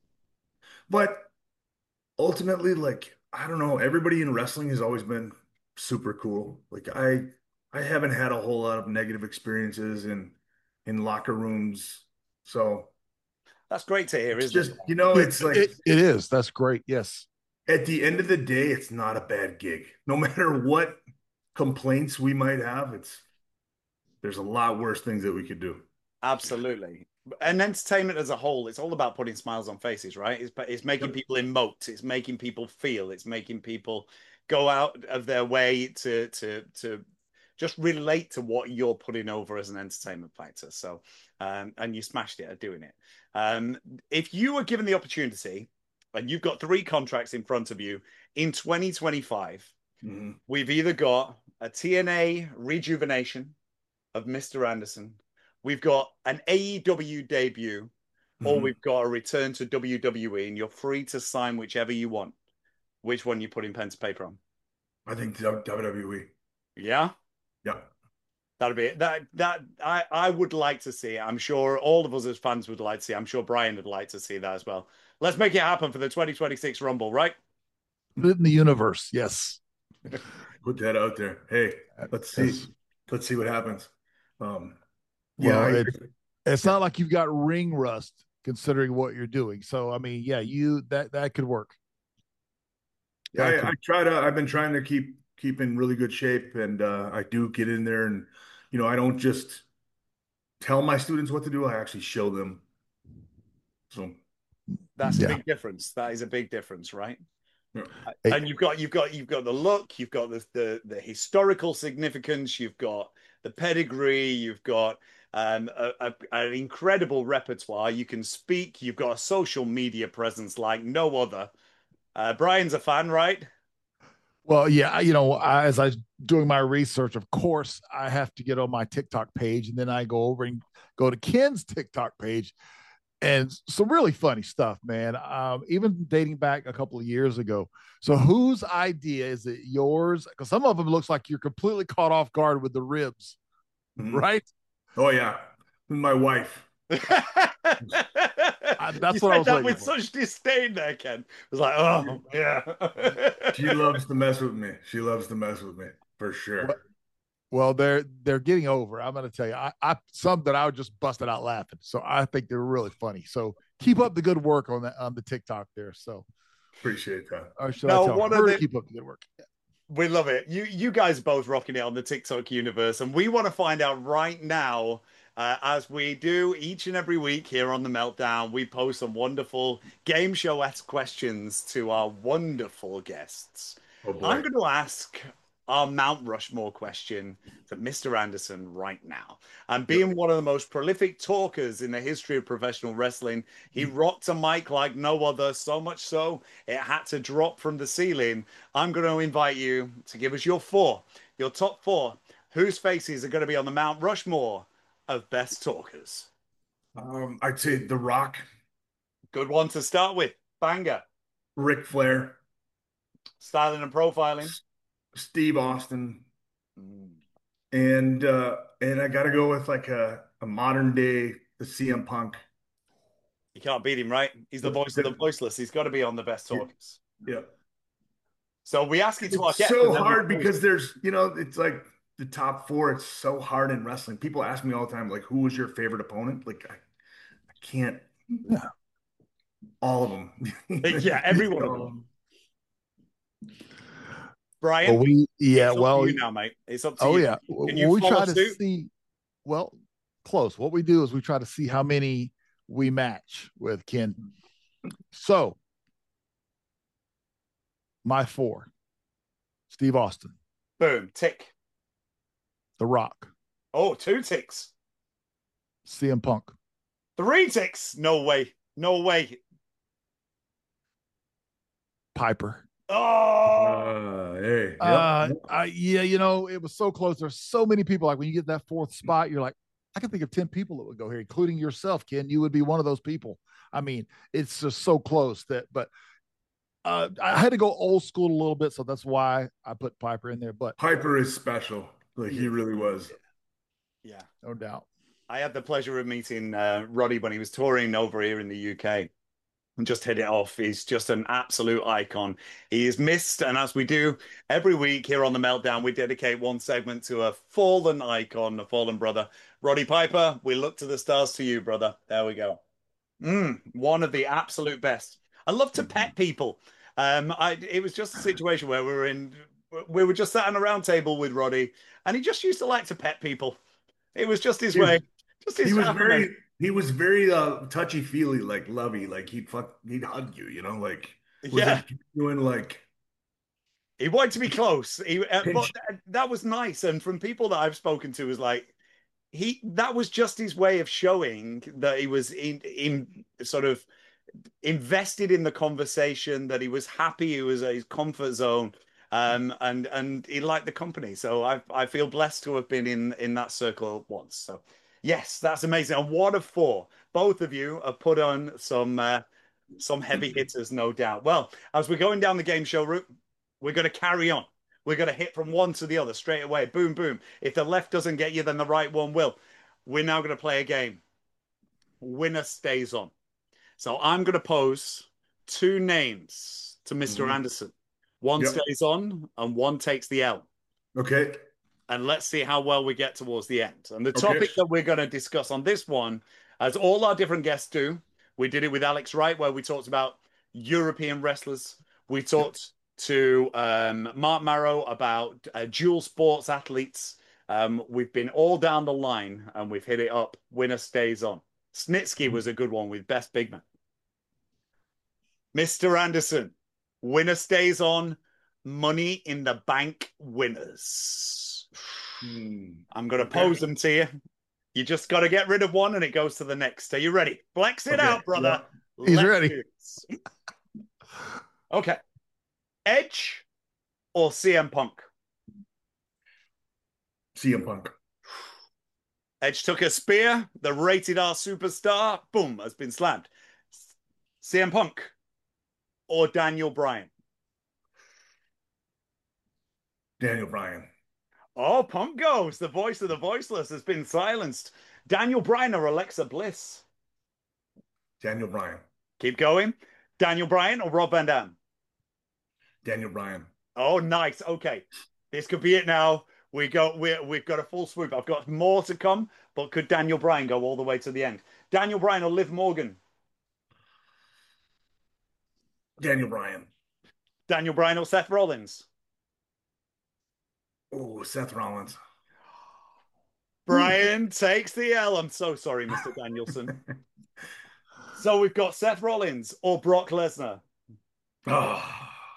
But ultimately, like, I don't know, everybody in wrestling has always been super cool. Like I I haven't had a whole lot of negative experiences in in locker rooms. So That's great to hear, it's isn't just, it? you know, It, it's like it, it is. That's great. Yes. at the end of the day, it's not a bad gig. No matter what complaints we might have, it's there's a lot worse things that we could do. Absolutely. And entertainment as a whole, it's all about putting smiles on faces, right? It's, it's making Yep. people emote, it's making people feel, it's making people go out of their way to to to just relate to what you're putting over as an entertainment factor. So, um, and you smashed it at doing it. Um, if you were given the opportunity, and you've got three contracts in front of you in twenty twenty-five, Mhm. we've either got a T N A rejuvenation of Mister Anderson. We've got an A E W debut, or Mhm. we've got a return to W W E, and you're free to sign whichever you want. Which one you putting pen to paper on? I think W W E. Yeah, Yeah. that'd be it. That that I I would like to see it. I'm sure all of us as fans would like to see it. I'm sure Brian would like to see that as well. Let's make it happen for the twenty twenty-six Rumble, right? Put it in the universe. Yes. Put that out there. Hey, let's see. Yes. Let's see what happens. Um, Yeah, Well, I, it it's yeah, not like you've got ring rust considering what you're doing. So I mean, yeah, you that that could work. yeah. That I, I could. try to. I've been trying to keep keep in really good shape, and uh, I do get in there, and you know, I don't just tell my students what to do. I actually show them. So That's a Yeah. big difference. That is a big difference, right? yeah. Hey, And you've got you've got you've got the look, you've got the the, the historical significance, you've got the pedigree, you've got um, a, a, an incredible repertoire. You can speak. You've got a social media presence like no other. Uh, Brian's a fan, right? well, yeah, you know, I, as I was doing my research, of course, I have to get on my TikTok page, and then I go over and go to Ken's TikTok page, and some really funny stuff, man. Um, even dating back a couple of years ago. So, whose idea is it? Yours? Because some of them looks like you're completely caught off guard with the ribs, Mhm. right? Oh yeah, my wife. I, You that's what I said was that waiting with for. such disdain there, Ken. It was like, oh, yeah. She loves to mess with me. She loves to mess with me for Well, sure. well, they're they're getting over. I'm going to tell you, I, I some that I would just busted out laughing. So I think they're really funny. So keep up the good work on the on the TikTok there. So, Appreciate that. or should I No, tell one of her to the keep up the good work? we love it. You you guys both rocking it on the TikTok universe, and we want to find out right now, uh, as we do each and every week here on the Meltdown. We post some wonderful game show esque questions to our wonderful guests. Oh I'm boy. going to ask our Mount Rushmore question to Mister Anderson right now. And Yep. being one of the most prolific talkers in the history of professional wrestling, he rocked a mic like no other, so much so it had to drop from the ceiling. I'm going to invite you to give us your four, your top four, whose faces are going to be on the Mount Rushmore of best talkers. Um, I'd say The Rock, Good one to start with. Banger. Ric Flair, Styling and profiling. S- Steve Austin, Mm. and uh, and I gotta go with like a, a modern day the C M Punk. You can't beat him, right? He's the The, voice of the the, voiceless. He's got to be on the best talkers. yeah. So we ask it to our It's guests, so and then we hard pose. because there's, you know, it's like the top four. It's so hard in wrestling. People ask me all the time, like, who was your favorite opponent? Like, I, I can't, Yeah. all of them. Yeah, every one of them. Um, Well, Brian, we yeah, it's up to well, you now, mate. It's up to oh you. yeah. Can you We follow try to suit? see. Well, close. What we do is we try to see how many we match with Ken. So my four: Steve Austin, Boom, tick. The Rock, Oh, two ticks. C M Punk, Three ticks. No way. No way. Piper. Oh, uh, hey, yep. Uh, Yep. I, yeah, you know, it was so close. There's so many people. Like when you get that fourth spot, you're like, I can think of ten people that would go here, including yourself, Ken. You would be one of those people. I mean, it's just so close that, but uh, I had to go old school a little bit, so that's why I put Piper in there. But Piper is special. Like, he he is, really was. yeah. no doubt. I had the pleasure of meeting uh, Roddy when he was touring over here in the U K. And just hit it off. He's just an absolute icon. He is missed, and as we do every week here on the Meltdown, we dedicate one segment to a fallen icon, a fallen brother. Roddy Piper, we look to the stars to you, brother. There we go. Mm, one of the absolute best. I love to pet people. Um, I it was just a situation where we were in, we were just sat on a round table with Roddy, and he just used to like to pet people. It was just his He was, way, just he his. was I don't know. very, he was very uh touchy feely, like lovey, like he'd fuck, he'd hug you, you know, like Yeah, wasn't doing like he wanted to be close. He, uh, but pinch. th- that was nice. And from people that I've spoken to, was like he that was just his way of showing that he was in, in sort of invested in the conversation, that he was happy, he was at his comfort zone, um, and and he liked the company. So I I feel blessed to have been in in that circle once. So yes, that's amazing. And what a four! Both of you have put on some uh, some heavy hitters, no doubt. Well, as we're going down the game show route, we're going to carry on. We're going to hit from one to the other straight away. Boom, boom. If the left doesn't get you, then the right one will. We're now going to play a game. Winner stays on. So I'm going to pose two names to Mister Mhm. Anderson. One Yep. stays on and one takes the L. Okay. and let's see how well we get towards the end. And the Okay. topic that we're going to discuss on this one, as all our different guests do, we did it with Alex Wright, where we talked about European wrestlers. We Yep. talked to um, Mark Marrow about uh, dual sports athletes. Um, we've been all down the line and we've hit it up. Winner stays on. Snitsky was a good one with Best Big Man. Mister Anderson, winner stays on. Money in the Bank winners. Hmm. I'm going to Okay. pose them to you. You just got to get rid of one and it goes to the next. Are you ready? Flex it Okay. out, brother. Yeah. He's Let's ready. do this. Okay. Edge or C M Punk? C M Punk. Edge took a spear. The rated R superstar, boom, has been slammed. C M Punk or Daniel Bryan? Daniel Bryan. Oh, Punk goes. The voice of the voiceless has been silenced. Daniel Bryan or Alexa Bliss? Daniel Bryan. Keep going. Daniel Bryan or Rob Van Dam? Daniel Bryan. Oh, nice. Okay. This could be it now. We go, we we've got a full swoop. I've got more to come, but could Daniel Bryan go all the way to the end? Daniel Bryan or Liv Morgan? Daniel Bryan. Daniel Bryan or Seth Rollins? Oh, Seth Rollins. Bryan takes the L. I'm so sorry, Mister Danielson. So we've got Seth Rollins or Brock Lesnar. Oh,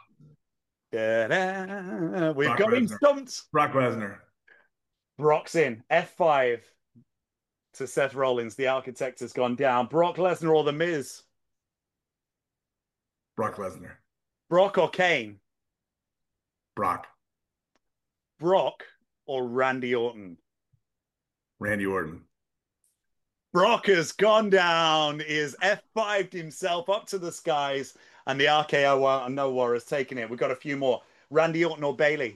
Da-da. We've Brock got him Lesnar. stumped. Brock Lesnar. Brock's in. F five to Seth Rollins. The architect has gone down. Brock Lesnar or The Miz? Brock Lesnar. Brock or Kane? Brock. Brock or Randy Orton? Randy Orton. Brock has gone down, is F fived himself up to the skies, and the R K O Noah has taken it. We've got a few more. Randy Orton or Bailey?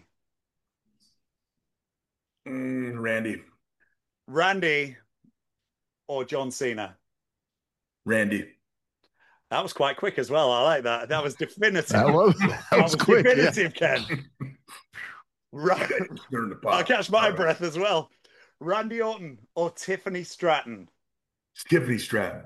Mm, Randy. Randy or John Cena? Randy. That was quite quick as well. I like that. That was definitive. That was that, That was, was quick. Yeah. definitive, Ken. Right. Turn the I'll pot. catch my All right. breath as well. Randy Orton or Tiffany Stratton? Tiffany Stratton.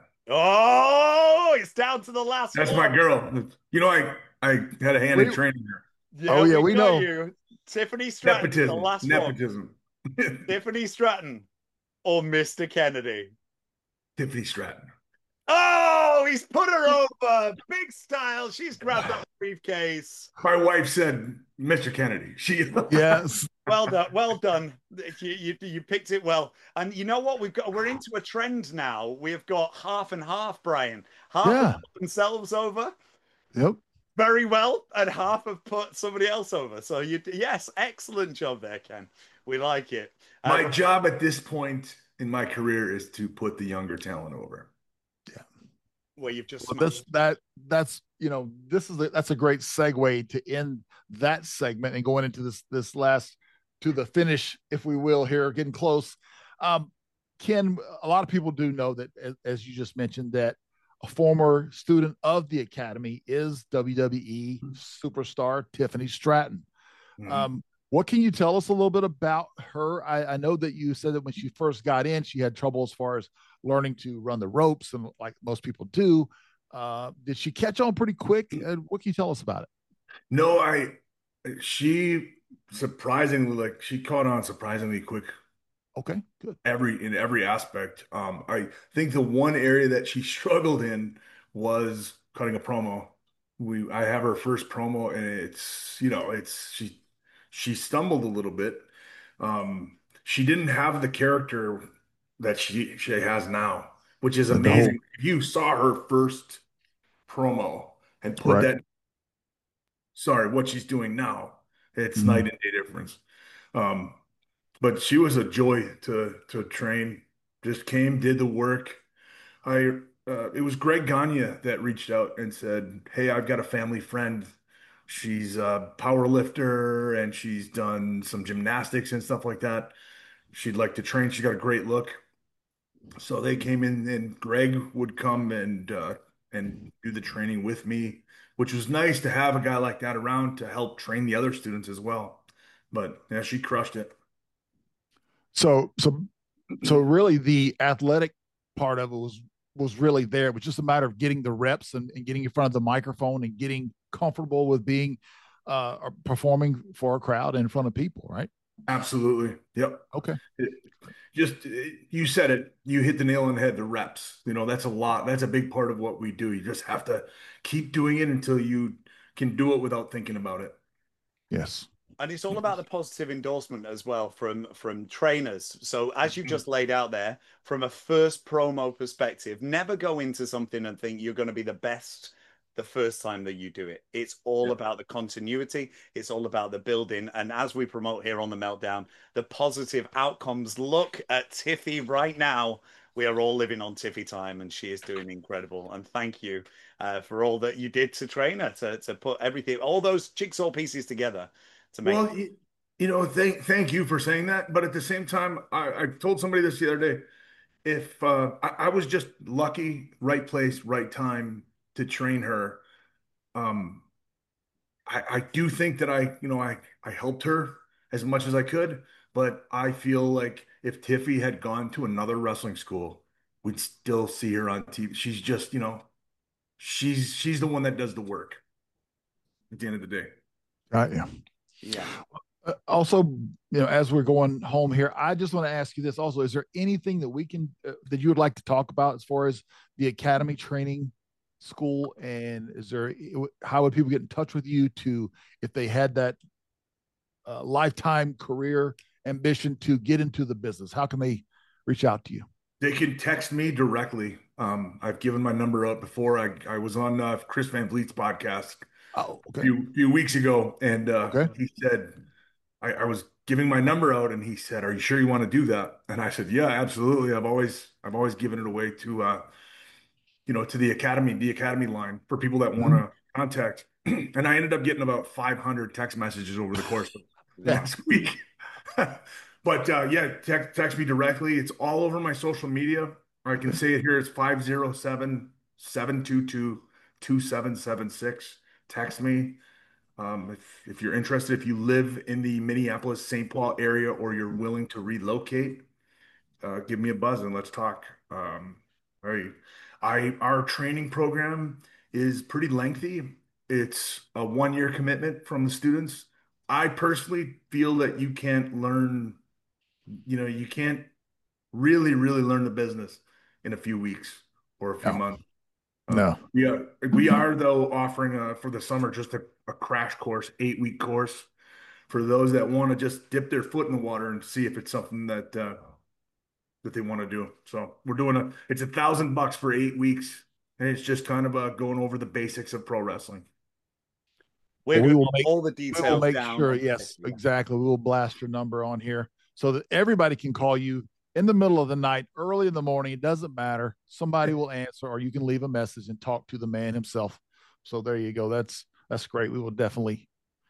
Oh, it's down to the last That's one. my girl. You know, I I had a hand We- in training her. Yeah, Oh, yeah, we got know. you. Tiffany Stratton, the Nepotism. last one. Nepotism. Tiffany Stratton or Mister Kennedy? Tiffany Stratton. Oh, he's put her over. Big style. She's grabbed that briefcase. My wife said Mister Kennedy. She Yes. Well done. Well done. You, you, you picked it well. And you know what? We've got we're into a trend now. We've got half and half, Brian. Half Yeah. have put themselves over Yep. very well, and half have put somebody else over. So you yes, excellent job there, Ken. We like it. My Um, job at this point in my career is to put the younger talent over. where you've just Well, smashed. this that that's you know this is a, that's a great segue to end that segment and going into this this last to the finish, if we will, here getting close. Um, Ken, a lot of people do know that, as, as you just mentioned, that a former student of the academy is W W E superstar Tiffany Stratton. Mhm. Um, what can you tell us a little bit about her? I, I know that you said that when she first got in, she had trouble as far as learning to run the ropes, and like most people do. Uh, did she catch on pretty quick? And what can you tell us about it? No, I she surprisingly like she caught on surprisingly quick Okay, good. every in every aspect. Um, I think the one area that she struggled in was cutting a promo. We I have her first promo and it's you know it's she she stumbled a little bit. Um, she didn't have the character that she she has now, which is The whole amazing. If you saw her first promo and put right. that, sorry, what she's doing now, it's Mhm. night and day difference. Um, but she was a joy to to train. Just came, did the work. I uh, it was Greg Gagne that reached out and said, "Hey, I've got a family friend. She's a power lifter and she's done some gymnastics and stuff like that. She'd like to train. She's got a great look." So they came in and Greg would come and uh, and do the training with me, which was nice to have a guy like that around to help train the other students as well. But yeah, she crushed it. So, so, so really the athletic part of it was, was really there. It was just a matter of getting the reps and, and getting in front of the microphone and getting comfortable with being, uh, performing for a crowd in front of people, right? Absolutely. Yep. Okay. It, just you said it. You hit the nail on the head. The reps. You know, that's a lot. That's a big part of what we do. You just have to keep doing it until you can do it without thinking about it. Yes. And it's all about the positive endorsement as well from from trainers. So as you just laid out there, from a first promo perspective, never go into something and think you're going to be the best the first time that you do it. It's all Yeah. about the continuity. It's all about the building. And as we promote here on the Meltdown, the positive outcomes. Look at Tiffy right now. We are all living on Tiffy time, and she is doing incredible. And thank you uh, for all that you did to train her to to put everything, all those jigsaw pieces together to make. Well, you, you know, thank thank you for saying that. But at the same time, I, I told somebody this the other day. If uh, I, I was just lucky, right place, right time to train her. Um, I, I do think that I, you know, I I helped her as much as I could, but I feel like if Tiffy had gone to another wrestling school, we'd still see her on T V. She's just, you know, she's she's the one that does the work at the end of the day. Right. Yeah. Yeah. Uh, also, you know, as we're going home here, I just want to ask you this also. Is there anything that we can, uh, that you would like to talk about as far as the academy training school? And is there, how would people get in touch with you to, if they had that uh, lifetime career ambition to get into the business? How can they reach out to you? They can text me directly. Um, I've given my number out before. I I was on uh, Chris Van Vliet's podcast Oh, a okay. few few weeks ago, and uh, Okay. he said I, I was giving my number out, and he said, "Are you sure you want to do that?" And I said, "Yeah, absolutely. I've always I've always given it away to uh, you know, to the academy, the academy line for people that want Mhm. to contact." And I ended up getting about five hundred text messages over the course of Yeah. last week. But uh, yeah, text, text me directly. It's all over my social media. I can Okay. say it here. It's five zero seven, seven two two, two seven seven six. Text me. Um, if, if you're interested, if you live in the Minneapolis, Saint Paul area, or you're willing to relocate, uh, give me a buzz and let's talk. Um, I, I, our training program is pretty lengthy. It's a one year commitment from the students. I personally feel that you can't learn, you know, you can't really, really learn the business in a few weeks or a few No, months. no. Um, we are, we are though offering uh for the summer just a, a crash course, eight week course for those that want to just dip their foot in the water and see if it's something that uh, that they want to do. So we're doing a, it's a thousand bucks for eight weeks, and it's just kind of uh, going over the basics of pro wrestling. We're Well, going we to will put make all the we will details make down sure. on Yes, Tiffy. exactly. We will blast your number on here so that everybody can call you in the middle of the night, early in the morning. It doesn't matter. Somebody will answer, or you can leave a message and talk to the man himself. So there you go. That's that's great. We will definitely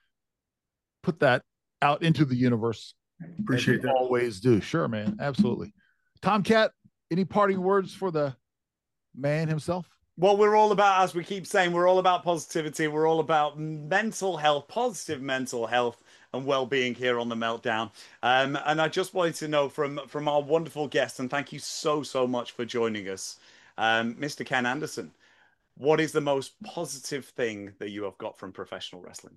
put that out into the universe as we Appreciate that. always do. Sure, man. Absolutely. Tomcat, any parting words for the man himself? Well, we're all about, as we keep saying, we're all about positivity. We're all about mental health, positive mental health and well-being here on the Meltdown. Um, and I just wanted to know from from our wonderful guest, and thank you so, so much for joining us, um, Mister Ken Anderson. What is the most positive thing that you have got from professional wrestling?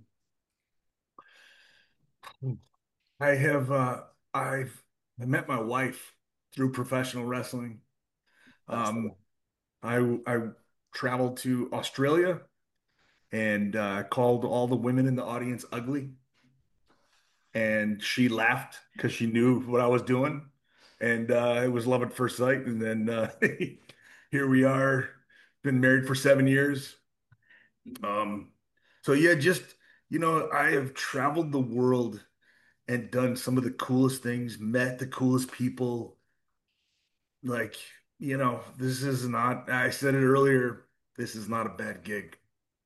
I have uh, I've I met my wife through professional wrestling. That's the Um, one. I I traveled to Australia and uh, called all the women in the audience ugly, and she laughed because she knew what I was doing, and uh, it was love at first sight. And then uh, here we are, been married for seven years. Um, so yeah, just you know, I have traveled the world and done some of the coolest things, met the coolest people. Like, you know, this is not, I said it earlier, this is not a bad gig.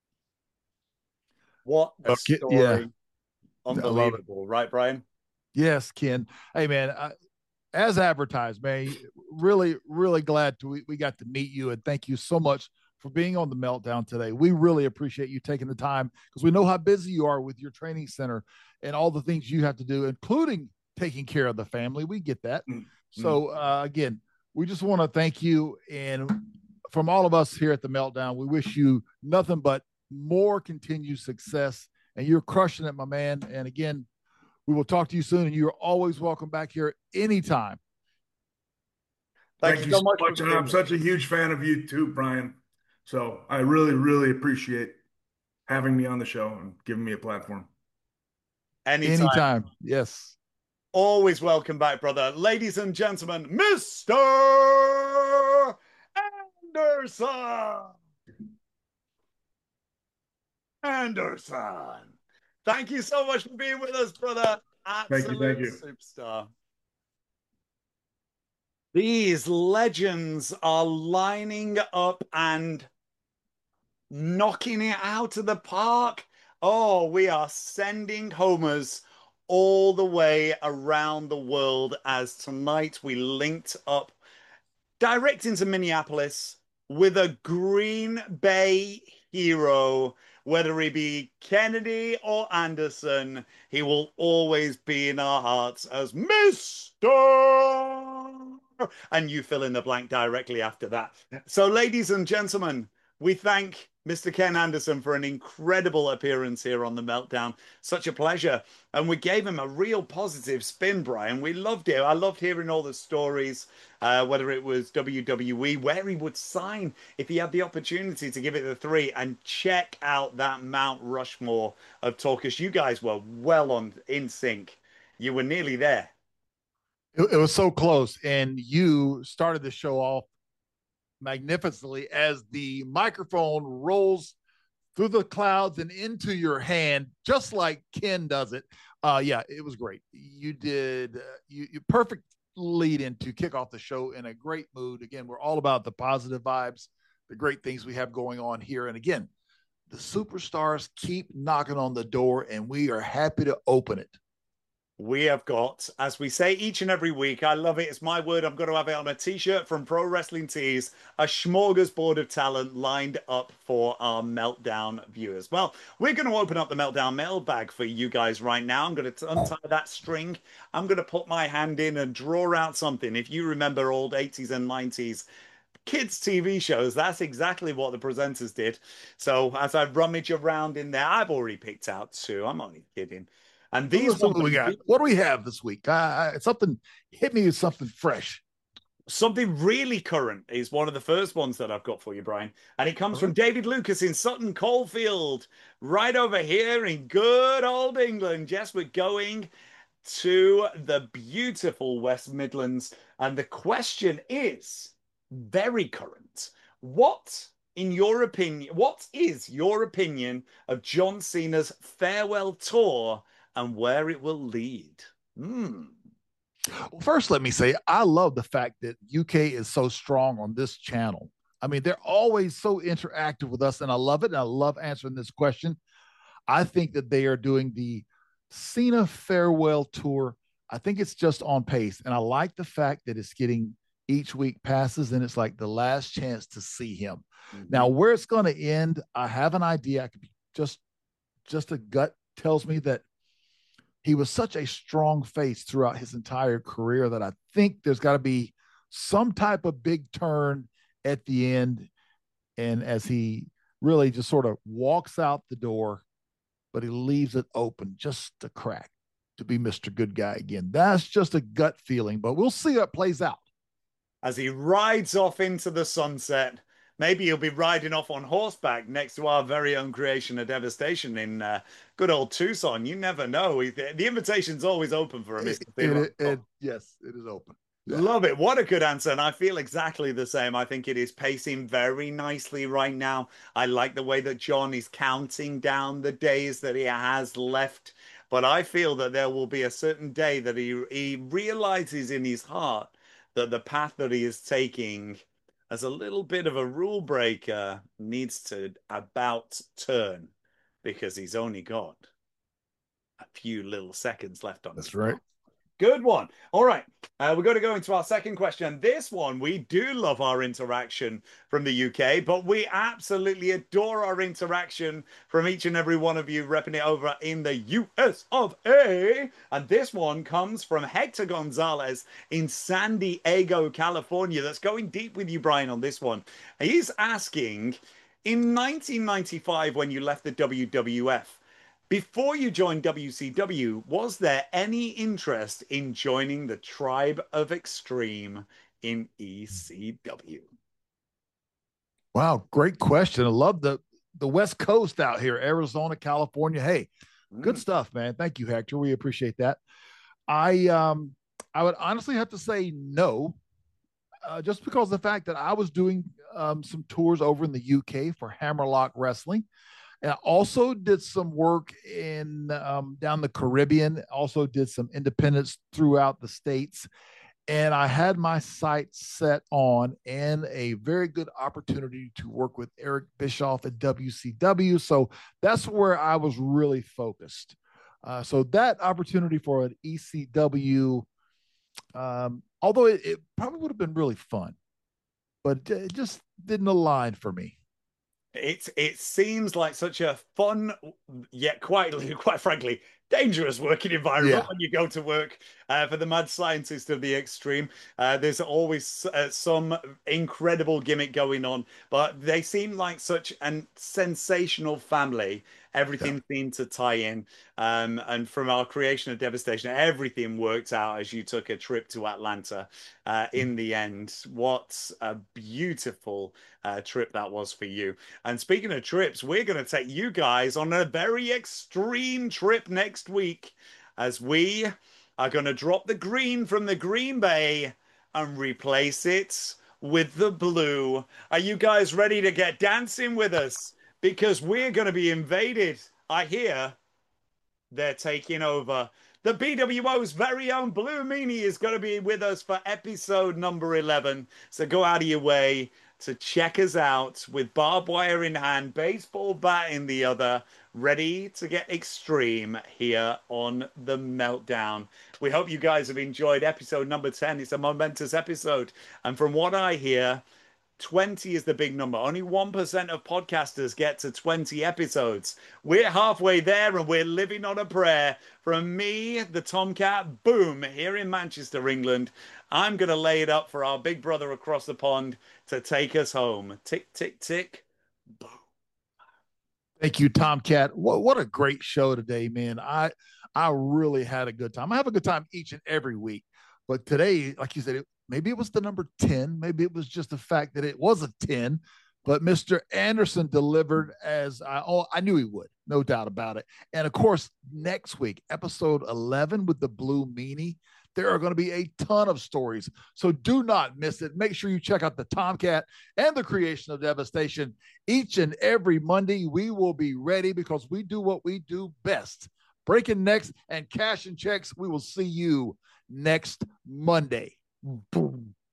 What a Okay. Yeah, story. I love it. Unbelievable, right, Brian? Yes, Ken. Hey, man, I, as advertised, man, really, really glad to, we, we got to meet you. And thank you so much for being on the Meltdown today. We really appreciate you taking the time because we know how busy you are with your training center and all the things you have to do, including taking care of the family. We get that. Mm-hmm. So uh, again, we just want to thank you, and from all of us here at the Meltdown, we wish you nothing but more continued success. And you're crushing it, my man. And again, we will talk to you soon, and you're always welcome back here anytime. Thank Thank you you so so much for much. And being I'm here. such a huge fan of you too, Brian. So I really, really appreciate having me on the show and giving me a platform. Anytime. Anytime. Yes. Always welcome back, brother. Ladies and gentlemen, Mister Anderson. Anderson. Thank you so much for being with us, brother. Thank you. Thank Absolute you. superstar. These legends are lining up and knocking it out of the park. Oh, we are sending homers all the way around the world as tonight we linked up direct into Minneapolis with a Green Bay hero. Whether he be Kennedy or Anderson, he will always be in our hearts as Mister And you fill in the blank directly after that. So, ladies and gentlemen, we thank Mister Ken Anderson for an incredible appearance here on The Meltdown. Such a pleasure. And we gave him a real positive spin, Brian. We loved it. I loved hearing all the stories, uh, whether it was W W E, where he would sign if he had the opportunity to give it the three. And check out that Mount Rushmore of talkers. You guys were well on in sync. You were nearly there. It, it was so close. And you started the show off magnificently as the microphone rolls through the clouds and into your hand, just like Ken does it. Uh, yeah, it was great. You did uh, you, you perfect lead in to kick off the show in a great mood. Again, we're all about the positive vibes, the great things we have going on here. And again, the superstars keep knocking on the door, and we are happy to open it. We have got, as we say each and every week, I love it. It's my word. I'm going to have it on a t-shirt from Pro Wrestling Tees, a smorgasbord of talent lined up for our Meltdown viewers. Well, we're going to open up the Meltdown mailbag for you guys right now. I'm going to untie that string. I'm going to put my hand in and draw out something. If you remember old eighties and nineties kids T V shows, that's exactly what the presenters did. So as I rummage around in there, I've already picked out two. I'm only kidding. And So these let's see ones what we got. What do we have this week? Uh, something hit me with something fresh. Something really current is one of the first ones that I've got for you, Brian. And it comes from David Lucas in Sutton Coldfield, right over here in good old England. Yes, we're going to the beautiful West Midlands. And the question is very current. What, in your opinion, what is your opinion of John Cena's farewell tour and where it will lead? Hmm. Well, first, let me say I love the fact that U K is so strong on this channel. I mean, they're always so interactive with us, and I love it. And I love answering this question. I think that they are doing the Cena farewell tour. I think it's just on pace. And I like the fact that it's getting each week passes and it's like the last chance to see him. Mm-hmm. Now, where it's going to end, I have an idea. I could be just, just a gut tells me that he was such a strong face throughout his entire career that I think there's got to be some type of big turn at the end. And as he really just sort of walks out the door, but he leaves it open just a crack to be Mister Good Guy again. That's just a gut feeling, but we'll see how it plays out. As he rides off into the sunset, maybe he'll be riding off on horseback next to our very own creation of devastation in uh, good old Tucson. You never know. The invitation's always open for a Mister It, it, it, yes, it is open. Yeah. Love it. What a good answer. And I feel exactly the same. I think it is pacing very nicely right now. I like the way that John is counting down the days that he has left. But I feel that there will be a certain day that he, he realizes in his heart that the path that he is taking as a little bit of a rule breaker needs to about turn because he's only got a few little seconds left on That's his right. clock. Good one. All right. Uh, we're going to go into our second question. This one, we do love our interaction from the U K, but we absolutely adore our interaction from each and every one of you repping it over in the U S of A. And this one comes from Hector Gonzalez in San Diego, California. That's going deep with you, Brian, on this one. He's asking, in nineteen ninety-five, when you left the W W F, before you joined W C W, was there any interest in joining the Tribe of Extreme in E C W? Wow, great question. I love the the West Coast out here, Arizona, California. Hey, good Mm. stuff, man. Thank you, Hector. We appreciate that. I um I would honestly have to say no, uh, just because of the fact that I was doing um, some tours over in the U K for Hammerlock Wrestling. And I also did some work in um, down the Caribbean. Also did some independence throughout the states, and I had my sights set on and a very good opportunity to work with Eric Bischoff at W C W. So that's where I was really focused. Uh, so that opportunity for an E C W, um, although it, it probably would have been really fun, but it just didn't align for me. It it seems like such a fun, yet quite quite frankly, dangerous working environment Yeah. when you go to work uh, for the mad scientist of the extreme. Uh, there's always uh, some incredible gimmick going on, but they seem like such a sensational family. Yeah. Everything seemed to tie in. Um, and from our creation of Devastation, everything worked out as you took a trip to Atlanta uh, in the end. What a beautiful uh, trip that was for you. And speaking of trips, we're going to take you guys on a very extreme trip next week as we are going to drop the green from the Green Bay and replace it with the blue. Are you guys ready to get dancing with us? Because we're going to be invaded. I hear they're taking over. The B W O's very own Blue Meanie is going to be with us for episode number eleven. So go out of your way to check us out with barbed wire in hand, baseball bat in the other, ready to get extreme here on The Meltdown. We hope you guys have enjoyed episode number ten. It's a momentous episode. And from what I hear, twenty is the big number. Only one percent of podcasters get to twenty episodes. We're halfway there and we're living on a prayer. From me, the Tomcat, boom, here in Manchester, England. I'm going to lay it up for our big brother across the pond to take us home. Tick, tick, tick, boom. Thank you, Tomcat. What what a great show today, man. I I really had a good time. I have a good time each and every week, but today, like you said, it, maybe it was the number ten. Maybe it was just the fact that it was a ten. But Mister Anderson delivered as I oh I knew he would, no doubt about it. And of course, next week, episode eleven with the Blue Meanie, there are going to be a ton of stories. So do not miss it. Make sure you check out the Tomcat and the Creation of Devastation. Each and every Monday, we will be ready because we do what we do best. Breaking necks and cashing checks. We will see you next Monday. Boom.